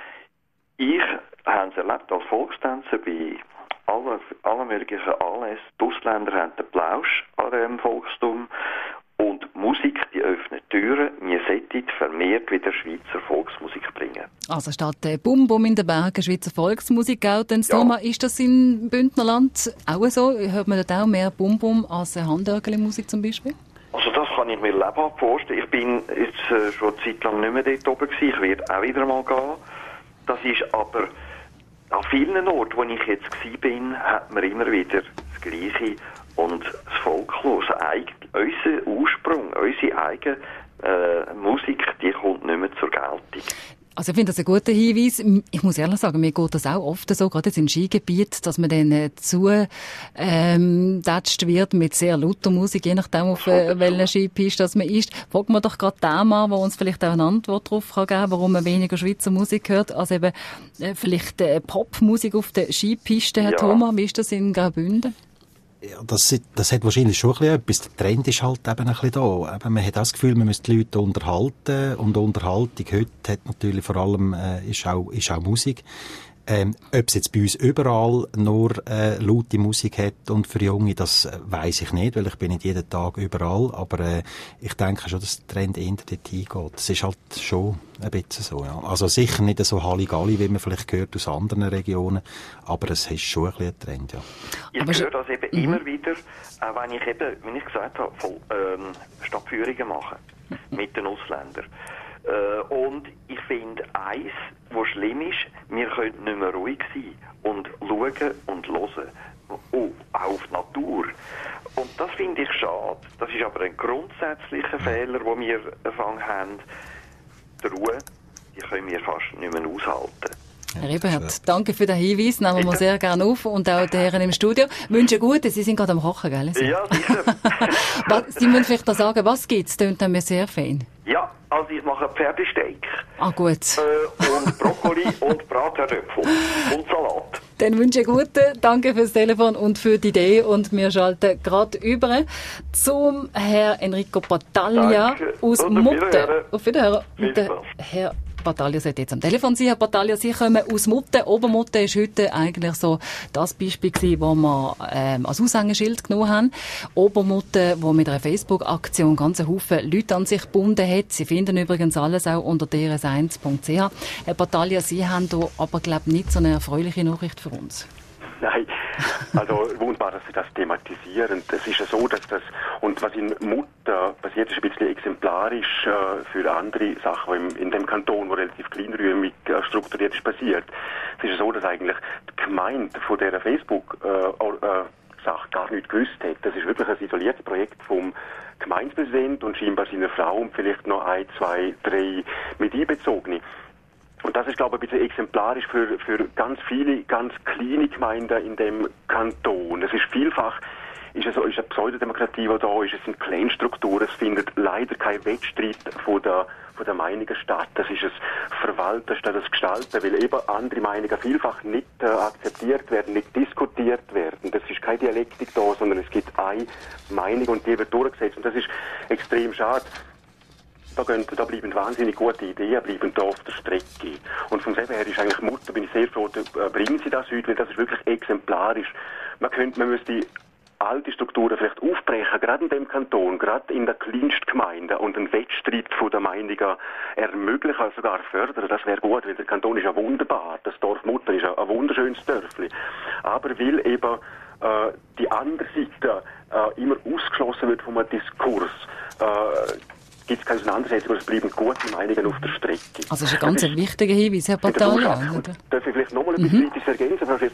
Ich habe es erlebt als Volkstänzer bei allen, allen möglichen Anlässen. Die Ausländer haben den Plausch an diesem Volkstum. Und Musik, die öffnet Türen. Wir sollten vermehrt wieder Schweizer Volksmusik bringen. Also statt äh, Bum Bum in den Bergen, Schweizer Volksmusik auch. Denn ja. Thomas, ist das im Bündnerland auch so? Hört man dort auch mehr Bum Bum als Handörgeli-Musik zum Beispiel? Also das kann ich mir lebhaft vorstellen. Ich bin jetzt äh, schon eine Zeit lang nicht mehr dort oben gewesen. Ich werde auch wieder mal gehen. Das ist aber an vielen Orten, wo ich jetzt gewesen bin, hat man immer wieder das Gleiche. Und das Folklore, unser Ursprung, unsere eigene äh, Musik, die kommt nicht mehr zur Geltung. Also ich finde das ein guter Hinweis. Ich muss ehrlich sagen, mir geht das auch oft so, gerade jetzt im Skigebiet, dass man dann äh, zu ähm, datscht wird mit sehr lauter Musik, je nachdem auf äh, welcher Skipiste das man ist. Fragt man doch gerade den Mann, der uns vielleicht auch eine Antwort darauf kann geben, warum man weniger Schweizer Musik hört, als eben äh, vielleicht äh, Popmusik auf der Skipiste. Herr ja. Thomas, wie ist das in Graubünden? Ja, das, das hat wahrscheinlich schon ein bisschen etwas. Der Trend ist halt eben ein bisschen da. Eben, man hat das Gefühl, man müsste die Leute unterhalten. Und Unterhaltung heute hat natürlich vor allem, äh, ist auch, ist auch Musik. Ähm, ob es jetzt bei uns überall nur äh, laute Musik hat und für Junge, das äh, weiss ich nicht, weil ich bin nicht jeden Tag überall. Aber äh, ich denke schon, dass der Trend eher dort hingeht. Das ist halt schon ein bisschen so, ja. Also sicher nicht so Halligalli, wie man vielleicht gehört aus anderen Regionen, aber es ist schon ein bisschen ein Trend, ja. Ich höre das eben mhm. immer wieder, auch wenn ich eben, wie ich gesagt habe, voll, ähm, Stadtführungen mache mit den Ausländern. Äh, und ich finde eins, was schlimm ist, wir können nicht mehr ruhig sein und schauen und hören. Oh, auch auf die Natur. Und das finde ich schade. Das ist aber ein grundsätzlicher Fehler, den wir erfangen haben. Die Ruhe, die können wir fast nicht mehr aushalten. Herr Eberhard, danke für den Hinweis, nehmen wir sehr gerne auf und auch die Herren im Studio. Wünsche Gute, Sie sind gerade am Kochen, gell? Ja, sicher. Sie müssen vielleicht noch sagen, was gibt es? Das tönt mir sehr fein. Ja, also ich mache Pferdesteak. Ah, gut. Äh, und Brokkoli und Bratherdöpfel und Salat. Dann wünsche ich Gute, danke fürs Telefon und für die Idee und wir schalten gerade über zum Herrn Enrico Battaglia danke. aus und Mutte. Auf Wiederhören. Herr Battaglia sollte jetzt am Telefon sein. Herr Battaglia, Sie kommen aus Mutte. Obermutte ist heute eigentlich so das Beispiel gewesen, wo wir ähm, als Aushängeschild genommen haben. Obermutte, wo mit einer Facebook-Aktion ganz einen Haufen Leute an sich gebunden hat. Sie finden übrigens alles auch unter d r s eins punkt c h. Herr Battaglia, Sie haben da aber, glaube ich, nicht so eine erfreuliche Nachricht für uns. Nein, also wunderbar, dass Sie das thematisieren. Es ist ja so, dass das, und was in Mutter passiert, ist ein bisschen exemplarisch äh, für andere Sachen, die in dem Kanton, wo relativ kleinräumig äh, strukturiert ist, passiert. Es ist ja so, dass eigentlich die Gemeinde von dieser Facebook-Sache gar nicht gewusst hat. Das ist wirklich ein isoliertes Projekt vom Gemeindepräsidenten und scheinbar seiner Frau und vielleicht noch ein, zwei, drei mit einbezogene. Und das ist, glaube ich, ein bisschen exemplarisch für, für ganz viele, ganz kleine Gemeinden in dem Kanton. Es ist vielfach, ist es, ist eine Pseudodemokratie, die da ist, es sind Kleinstrukturen, es findet leider kein Wettstreit von der, von der Meinungen statt. Das ist das Verwalten statt das Gestalten, weil eben andere Meinungen vielfach nicht äh, akzeptiert werden, nicht diskutiert werden. Das ist keine Dialektik da, sondern es gibt eine Meinung und die wird durchgesetzt. Und das ist extrem schade. Da, gehen, da bleiben wahnsinnig gute Ideen bleiben da auf der Strecke. Und vom selben her ist eigentlich Mutter, bin ich sehr froh, äh, bringen Sie das heute, weil das ist wirklich exemplarisch. Man könnte, man müsste alte Strukturen vielleicht aufbrechen, gerade in dem Kanton, gerade in der kleinsten Gemeinde und einen Wettstreit von der Meinungen ermöglichen, sogar fördern. Das wäre gut, weil der Kanton ist ja wunderbar. Das Dorf Mutter ist ein wunderschönes Dörfli. Aber weil eben äh, die andere Seite äh, immer ausgeschlossen wird vom Diskurs, äh, gibt es keine Auseinandersetzung, aber es bleiben gute Meinungen auf der Strecke. Also das ist ein ganz ein wichtiger Hinweis, Herr Battaglia. Darf ich vielleicht nochmal ein Mhm. bisschen kritisch ergänzen, Frau Schiff?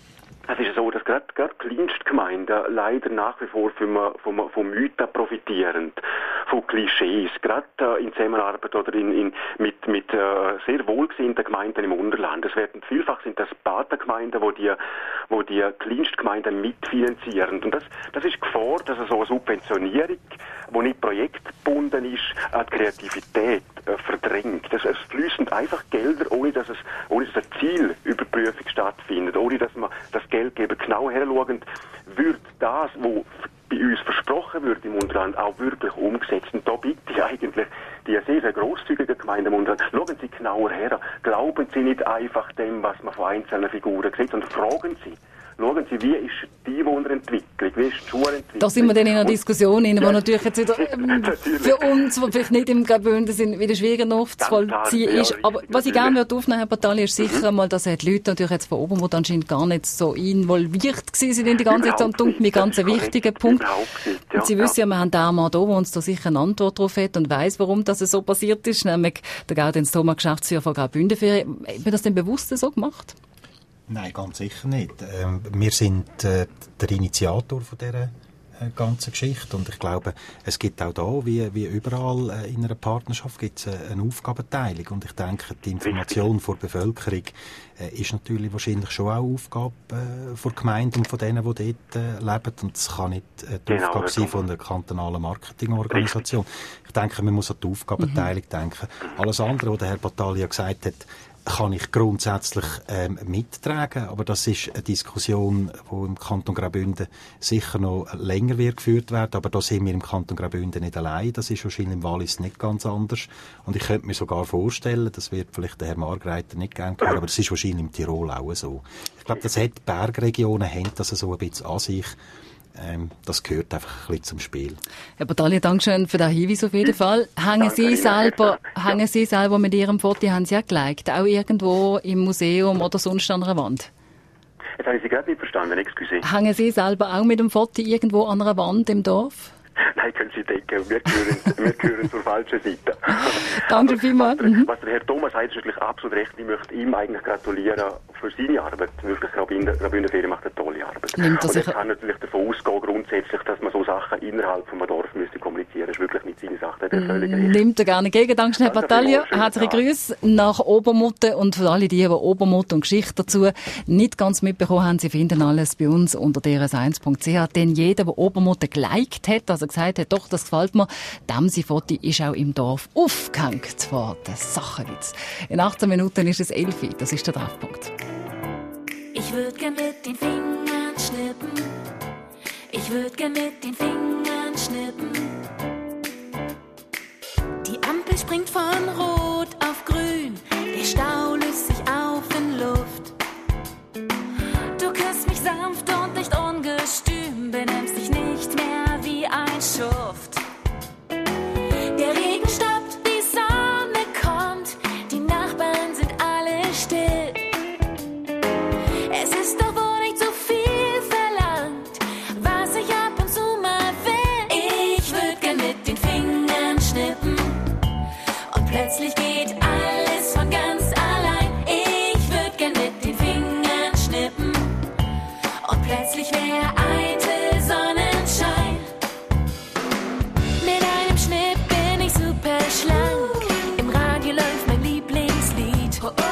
Es ist so, dass gerade, gerade Kleinstgemeinden leider nach wie vor vom, vom, vom Mythen profitieren, von Klischees, gerade äh, in Zusammenarbeit oder in, in, mit, mit äh, sehr wohlgesinnten Gemeinden im Unterland. Es werden vielfach sind das Patengemeinden, wo die, wo die Kleinstgemeinden mitfinanzieren. Und das, das ist Gefahr, dass so eine Subventionierung, die nicht projektgebunden ist, äh, die Kreativität äh, verdrängt. Das, es fließen einfach Gelder, ohne dass es, ohne dass eine Zielüberprüfung stattfindet, ohne dass man das Geldgeber genau herschauen, wird das, was bei uns versprochen wird im Unterland, auch wirklich umgesetzt. Und da bitte ich eigentlich die sehr, sehr grosszügigen Gemeinden im Unterland, schauen Sie genauer her. Glauben Sie nicht einfach dem, was man von einzelnen Figuren sieht, sondern fragen Sie. Schauen Sie, wie ist die Wohnentwicklung, wie ist die Schulentwicklung? Da sind wir dann in einer Diskussion, in, die Ja, natürlich jetzt wieder ähm, natürlich. für uns, die vielleicht nicht im Graubünden sind, wieder schwieriger nachzuvollziehen ja, ist. Aber was ich gerne aufnehmen würde, Herr Battaglia, ist sicher einmal, dass die Leute natürlich jetzt von Obermut anscheinend gar nicht so involviert gewesen sind in die ganze Zeit. Und das ist ein ganz wichtiger Punkt. Und Sie wissen ja, wir haben da mal da, der uns da sicher eine Antwort drauf hat und weiss, warum das so passiert ist, nämlich der Gaudenz Thoma, Geschäftsführer von Graubünden. Hat man das denn bewusst so gemacht? Nein, ganz sicher nicht. Ähm, wir sind äh, der Initiator von dieser äh, ganzen Geschichte und ich glaube, es gibt auch da, wie, wie überall äh, in einer Partnerschaft, gibt es äh, eine Aufgabenteilung und ich denke, die Information vor der Bevölkerung äh, ist natürlich wahrscheinlich schon auch Aufgabe äh, von der Gemeinde und von denen, die dort äh, leben und es kann nicht äh, die Genau, Aufgabe das sein von der kantonalen Marketingorganisation. Ich denke, man muss an die Aufgabenteilung mhm. denken. Alles andere, was der Herr Battaglia gesagt hat, kann ich grundsätzlich ähm, mittragen, aber das ist eine Diskussion, die im Kanton Graubünden sicher noch länger wird geführt werden, aber da sind wir im Kanton Graubünden nicht allein, das ist wahrscheinlich im Wallis nicht ganz anders und ich könnte mir sogar vorstellen, das wird vielleicht der Herr Margreiter nicht gerne hören, aber das ist wahrscheinlich im Tirol auch so. Ich glaube, das hat Bergregionen, haben das so ein bisschen an sich. Ähm, das gehört einfach ein bisschen zum Spiel. Herr Battaglia, Dankeschön für den Hinweis auf jeden Fall. Hängen Sie selber, hängen Sie selber mit Ihrem Foto, haben Sie ja geliked, auch irgendwo im Museum oder sonst an einer Wand? Jetzt habe ich Sie gerade nicht verstanden, excuse. Hängen Sie selber auch mit dem Foto irgendwo an einer Wand im Dorf? Nein, können Sie denken, wir gehören, wir gehören zur falschen Seite. Danke vielmals. Was, was der Herr Thomas sagt, ist natürlich absolut recht. Ich möchte ihm eigentlich gratulieren für seine Arbeit. Wirklich, Graubünden Ferien macht eine tolle Arbeit. Nimmt das und ich sicher... kann natürlich davon ausgehen, grundsätzlich, dass man so Sachen innerhalb von einem Dorf müsste kommunizieren. Das ist wirklich nicht seine Sache. Das ist völlig recht. Nimmt er gerne entgegen. Dankeschön, Herr Battaglia. Herzliche Grüße nach Obermutten und für alle die, die Obermutten und Geschichte dazu nicht ganz mitbekommen haben, Sie finden alles bei uns unter d r s eins punkt c h. Denn jeder, der Obermutten geliked hat, also gesagt hat, doch, das gefällt mir, dem sein Foto ist auch im Dorf aufgehängt vor der Sachewitz. In achtzehn Minuten ist es elf Uhr. Das ist der Treffpunkt. Ich würd gern mit den Fingern schnippen. Ich würd gern mit den Fingern schnippen. Die Ampel springt von Rot auf Grün. Der Stau löst sich auf in Luft. Du küsst mich sanft und nicht ungestüm. Benimmst dich nicht mehr wie ein Schuft. Der Regen stoppt, die Sonne kommt. Die Nachbarn sind alle still. Es ist doch wohl nicht so viel verlangt, was ich ab und zu mal will. Ich würd gern mit den Fingern schnippen und plötzlich geht alles von ganz allein. Ich würd gern mit den Fingern schnippen und plötzlich wär eitel Sonnenschein. Mit einem Schnipp bin ich super schlank. Im Radio läuft mein Lieblingslied. Oh, oh.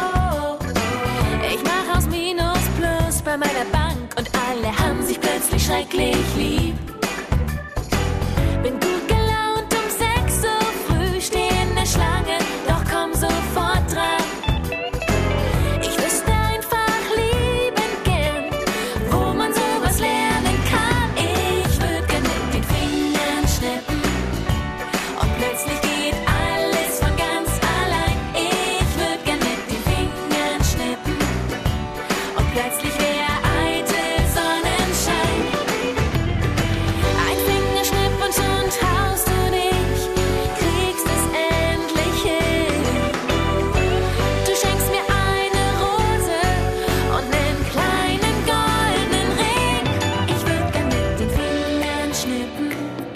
Alle haben sich plötzlich schrecklich lieb. Bin gut gelaunt um sechs Uhr früh, steh in der Schlange, doch komm sofort dran. Ich wüsste einfach liebend gern, wo man sowas lernen kann. Ich würd gern mit den Fingern schnippen und plötzlich geht alles von ganz allein. Ich würd gern mit den Fingern schnippen und plötzlich wär eitel Sonnenschein. Ein Fingerschnipp und schon traust du dich, kriegst es endlich hin. Du schenkst mir eine Rose und nen kleinen goldenen Ring. Ich würd gern mit den Fingern schnippen.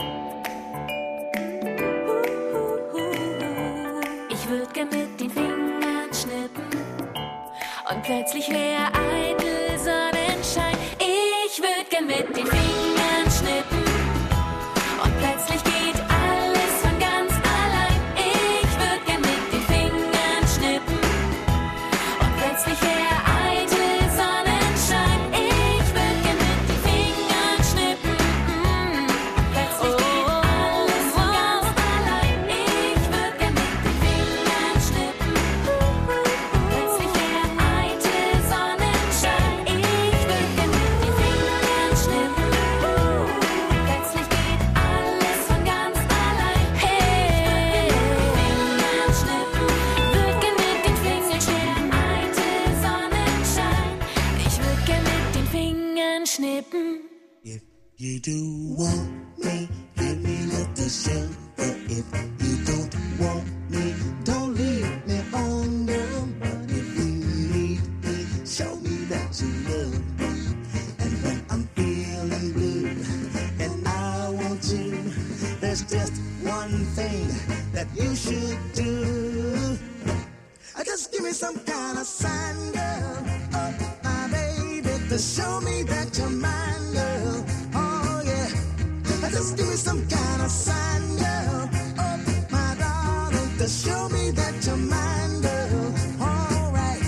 Ich würd gern mit den Fingern schnippen und plötzlich wär eitel Sonnenschein. Ich würd gern mit den Fingern schnippen und plötzlich geht alles von ganz allein. Ich würd gern mit den Fingern schnippen und plötzlich wär eitel Sonnenschein. Ich würd gern mit den Fingern schnippen mm. Plötzlich geht alles von ganz allein. Ich würd gern mit den Fingern schnippen. Plötzlich wär eitel Sonnenschein. Ich würd gern mit den Fingern schnippen. Plötzlich geht alles von ganz allein. Hey, Fingern schnippen. Würd gern mit den Fingern schnippen. Eitel Sonnenschein. Ich würd gern mit den Fingern schnippen. You do want me, give me little sugar. If you don't want me, don't leave me on, girl. But if you need me, show me that you love me. And when I'm feeling blue and I want you, there's just one thing that you should do. Uh, Just give me some kind of sign, girl. Oh, my baby, to show me that you're mine, girl. Oh, yeah. Uh, Just give me some kind of sign, girl. Oh, my darling, to show me that you're mine, girl. All right.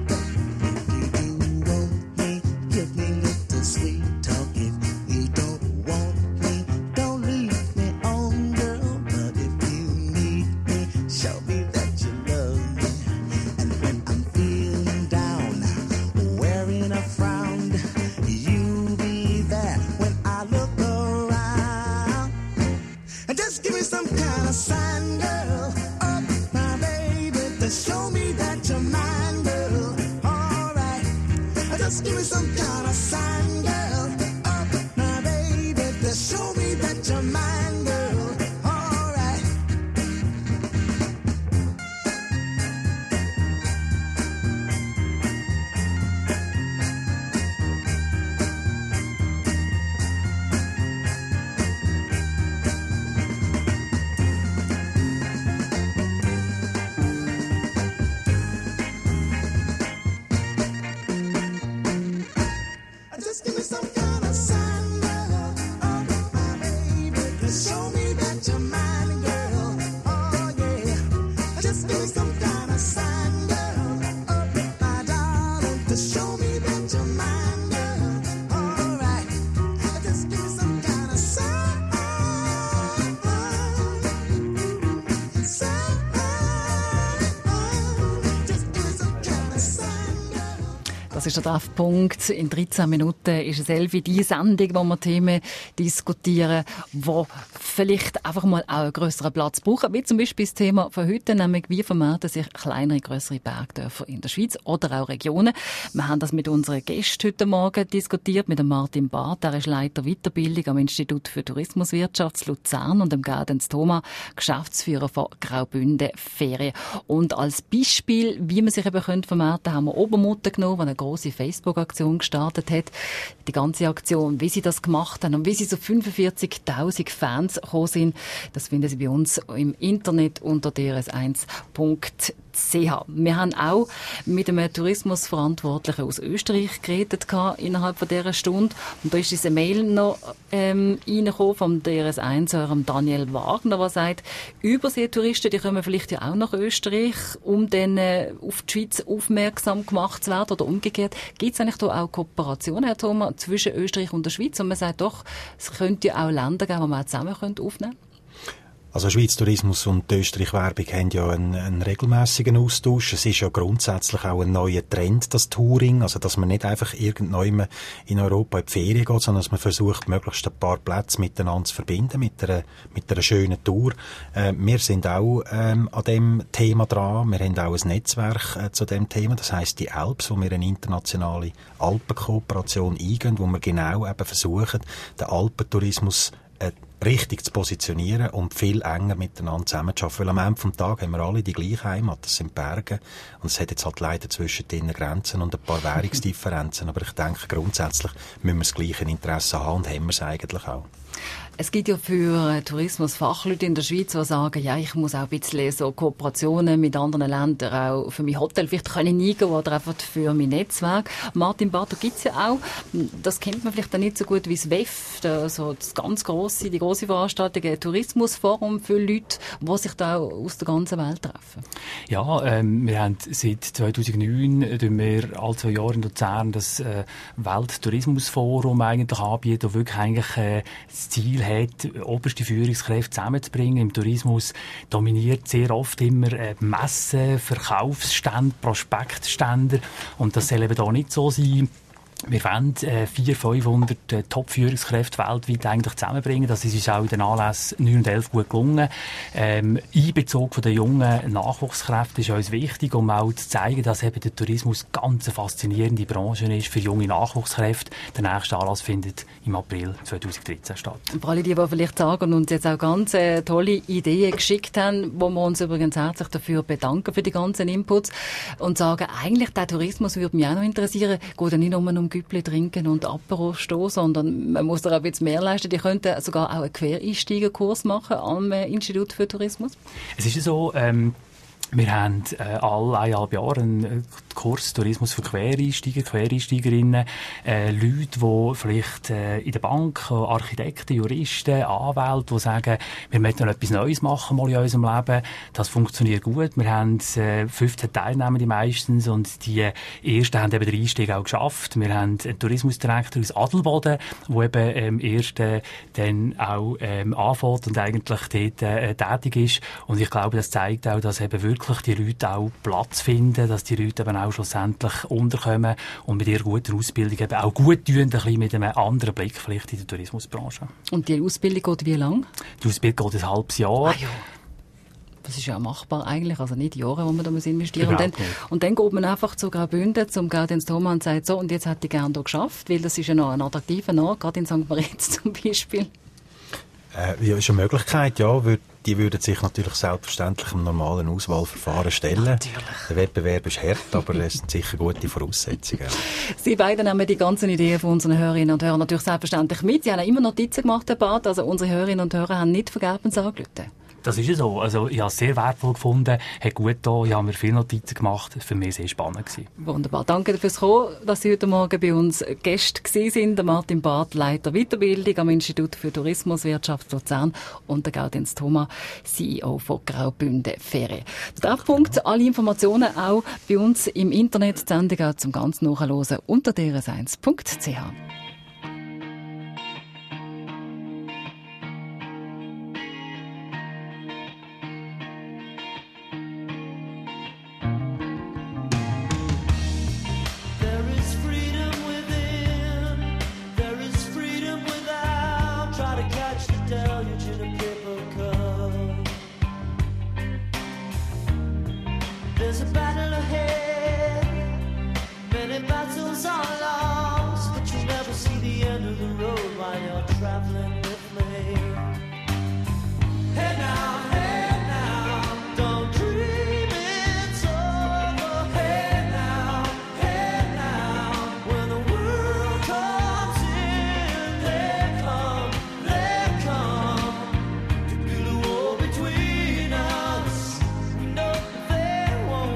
If you do want me, give me little sweet talk. If you don't want me, don't leave me on, girl. But if you need me, show me that you love me. And when I'm feeling down, wearing a frown, you be there when I look around. And just give me some kind of sign, girl. Oh, my baby, to show me that you're mine, girl. All right. Just give me some kind of sign, girl. Oh, my baby, to show me that you're mine, girl. All right. Just give me some kind of sign, girl. Oh, my baby, to show me that you're mine, girl. Oh, yeah. Just give me some kind of sign, girl. Oh, my darling, to show me that you're mine, girl. All right. Just give me some kind of sign. Sign. Just give me some kind of sign, girl. Das ist der Treffpunkt. In dreizehn Minuten ist es elf, die Sendung, wo wir Themen diskutieren, die vielleicht einfach mal auch einen grösseren Platz brauchen, wie zum Beispiel das Thema von heute, nämlich wie vermehren sich kleinere, grössere Bergdörfer in der Schweiz oder auch Regionen. Wir haben das mit unseren Gästen heute Morgen diskutiert, mit dem Martin Barth, er ist Leiter Weiterbildung am Institut für Tourismuswirtschaft Luzern, und dem Gaudenz Thoma, Geschäftsführer von Graubünden Ferien. Und als Beispiel, wie man sich eben vermehren könnte, haben wir Obermutter genommen, die eine grosse Facebook-Aktion gestartet hat. Die ganze Aktion, wie sie das gemacht haben und wie sie so fünfundvierzigtausend Fans gekommen sind, das finden Sie bei uns im Internet unter d r s eins punkt c h. Wir haben auch mit einem Tourismusverantwortlichen aus Österreich geredet innerhalb von dieser Stunde. Und da ist diese Mail noch ähm, reingekommen vom D R S eins Daniel Wagner, der sagt, Überseetouristen, die kommen vielleicht ja auch nach Österreich, um dann äh, auf die Schweiz aufmerksam gemacht zu werden oder umgekehrt. Gibt es eigentlich da auch Kooperationen, Herr Thoma, zwischen Österreich und der Schweiz? Und man sagt doch, es könnte ja auch Länder geben, die man auch zusammen aufnehmen könnte. Also Schweiz Tourismus und die Österreich-Werbung haben ja einen, einen regelmäßigen Austausch. Es ist ja grundsätzlich auch ein neuer Trend, das Touring. Also dass man nicht einfach irgendwann in Europa in die Ferien geht, sondern dass man versucht, möglichst ein paar Plätze miteinander zu verbinden, mit einer, mit einer schönen Tour. Äh, wir sind auch ähm, an dem Thema dran. Wir haben auch ein Netzwerk äh, zu dem Thema. Das heisst die Alps, wo wir eine internationale Alpenkooperation eingehen, wo wir genau eben versuchen, den Alpentourismus äh, richtig zu positionieren und viel enger miteinander zusammenzuarbeiten. Weil am Ende des Tages haben wir alle die gleiche Heimat, das sind Berge. Und es hat jetzt halt leider zwischen den Grenzen und ein paar Währungsdifferenzen. Aber ich denke, grundsätzlich müssen wir das gleiche Interesse haben und haben wir es eigentlich auch. Es gibt ja für Tourismusfachleute in der Schweiz, die sagen, ja, ich muss auch ein bisschen so Kooperationen mit anderen Ländern auch für mein Hotel vielleicht können eingehen oder einfach für mein Netzwerk. Martin Barth, da gibt's ja auch, das kennt man vielleicht auch nicht so gut wie das W E F, also das ganz grosse, die grosse Veranstaltung, ein Tourismusforum für Leute, die sich da auch aus der ganzen Welt treffen. Ja, ähm, wir haben seit zweitausendneun tun wir alle zwei Jahre in Luzern das äh, Welttourismusforum eigentlich anbieten, das wirklich eigentlich äh, das Ziel hat, oberste Führungskräfte zusammenzubringen. Im Tourismus dominiert sehr oft immer äh, Messen, Verkaufsstände, Prospektstände. Und das soll eben da nicht so sein. Wir wollen äh, vierhundert, fünfhundert äh, Top-Führungskräfte weltweit eigentlich zusammenbringen. Das ist uns auch in den Anlässen neun und elf gut gelungen. Ähm, Einbezug von den jungen Nachwuchskräften ist uns wichtig, um auch zu zeigen, dass eben der Tourismus ganz eine faszinierende Branche ist für junge Nachwuchskräfte. Der nächste Anlass findet im April zweitausenddreizehn statt. Für alle, die, die vielleicht sagen und uns jetzt auch ganz äh, tolle Ideen geschickt haben, wo wir uns übrigens herzlich dafür bedanken für die ganzen Inputs und sagen, eigentlich der Tourismus würde mich auch noch interessieren, geht ja nicht nur um Güppli trinken und Apero stehen, sondern man muss da auch ein bisschen mehr leisten. Die könnten sogar auch einen Quereinsteigerkurs machen am Institut für Tourismus. Es ist so, ähm, wir haben äh, alle eineinhalb Jahre einen Kurs Tourismus für Quereinsteiger, Quereinsteigerinnen, äh, Leute, die vielleicht äh, in der Bank, Architekten, Juristen, Anwälte, die sagen, wir möchten etwas Neues machen mal in unserem Leben. Das funktioniert gut. Wir haben äh, fünfzehn Teilnehmende meistens und die ersten haben eben den Einstieg auch geschafft. Wir haben einen Tourismusdirektor aus Adelboden, der eben ähm, erst äh, dann auch ähm, anfängt und eigentlich dort äh, tätig ist. Und ich glaube, das zeigt auch, dass eben wirklich die Leute auch Platz finden, dass die Leute eben auch schlussendlich unterkommen und mit ihrer guten Ausbildung eben auch gut tun, ein bisschen mit einem anderen Blick vielleicht in der Tourismusbranche. Und die Ausbildung geht wie lang? Die Ausbildung geht ein halbes Jahr. Ah, ja. Das ist ja machbar eigentlich, also nicht Jahre, wo man da investieren muss. Und dann, und dann geht man einfach zu Graubünden zum Gaudenz Thoma und sagt so, und jetzt hätte ich gerne hier geschafft, weil das ist ja noch ein attraktiver Ort, gerade in Sankt Moritz zum Beispiel. Äh, ja, ist eine Möglichkeit, ja. Würd, die würden sich natürlich selbstverständlich im normalen Auswahlverfahren stellen. Natürlich. Der Wettbewerb ist hart, aber es sind sicher gute Voraussetzungen. Sie beide nehmen die ganzen Ideen von unseren Hörerinnen und Hörern natürlich selbstverständlich mit. Sie haben immer Notizen gemacht, Herr Barth. Also unsere Hörerinnen und Hörer haben nicht vergebens angerufen. Das ist ja so. Also, ich habe es sehr wertvoll gefunden, hat gut getan, ich habe mir viele Notizen gemacht. Für mich sehr spannend gewesen. Wunderbar. Danke fürs Kommen, dass Sie heute Morgen bei uns Gäste gewesen sind. Der Martin Barth, Leiter Weiterbildung am Institut für Tourismuswirtschaft Luzern und der Gaudenz Thoma, C E O von Graubünden Ferien. Der Treffpunkt, alle Informationen auch bei uns im Internet, die Sendung auch zum ganz Nachhören unter d r s eins punkt c h. Between us, no, they won't.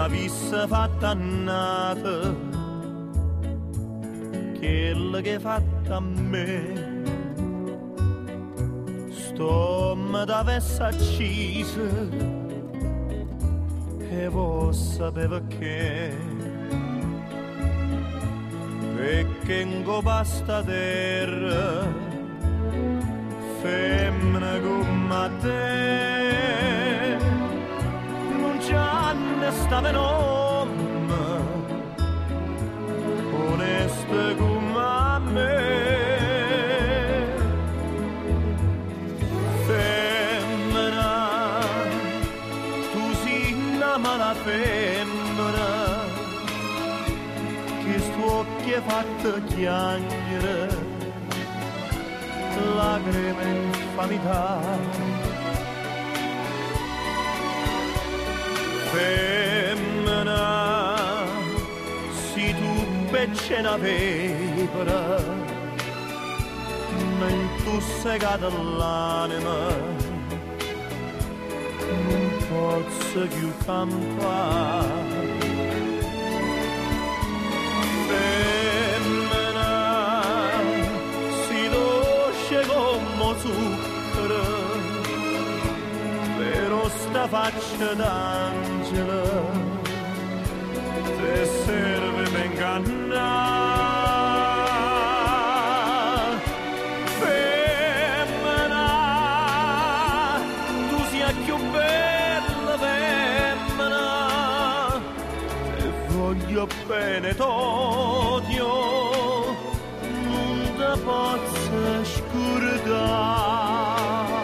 l'avesse fatta annata, quella che hai fatto a me, sto me t'avesse accisa e voi sapeva che, perché in basta terra femmina come te non c'è ne stava nome onesta come a me. Femmina, tu sei una mala femmina che sto occhio fatto chiangere lacrime e infamità. Femmina, si tu becce una pepera, men tu segata l'anima, non posso più cantare. Femmina, si dolce come zucchero, però sta faccia d'angelo te serve per ingannare. Femmina, tu sia più bella femmina, e voglio bene t'odio, non te posso scordare.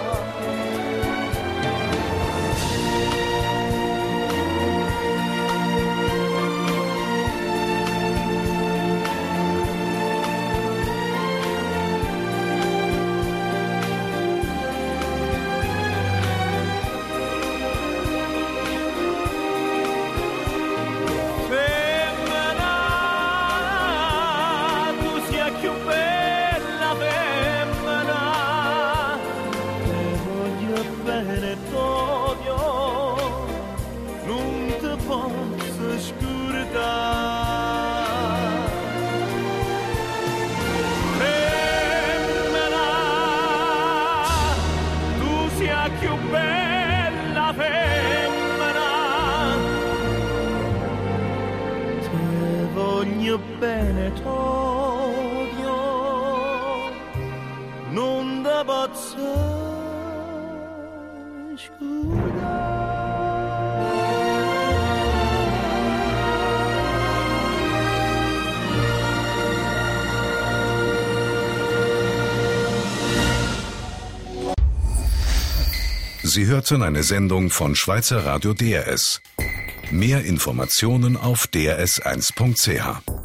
Bene t'odio, non da bazza Sie hörten eine Sendung von Schweizer Radio D R S. Mehr Informationen auf d r s eins punkt c h.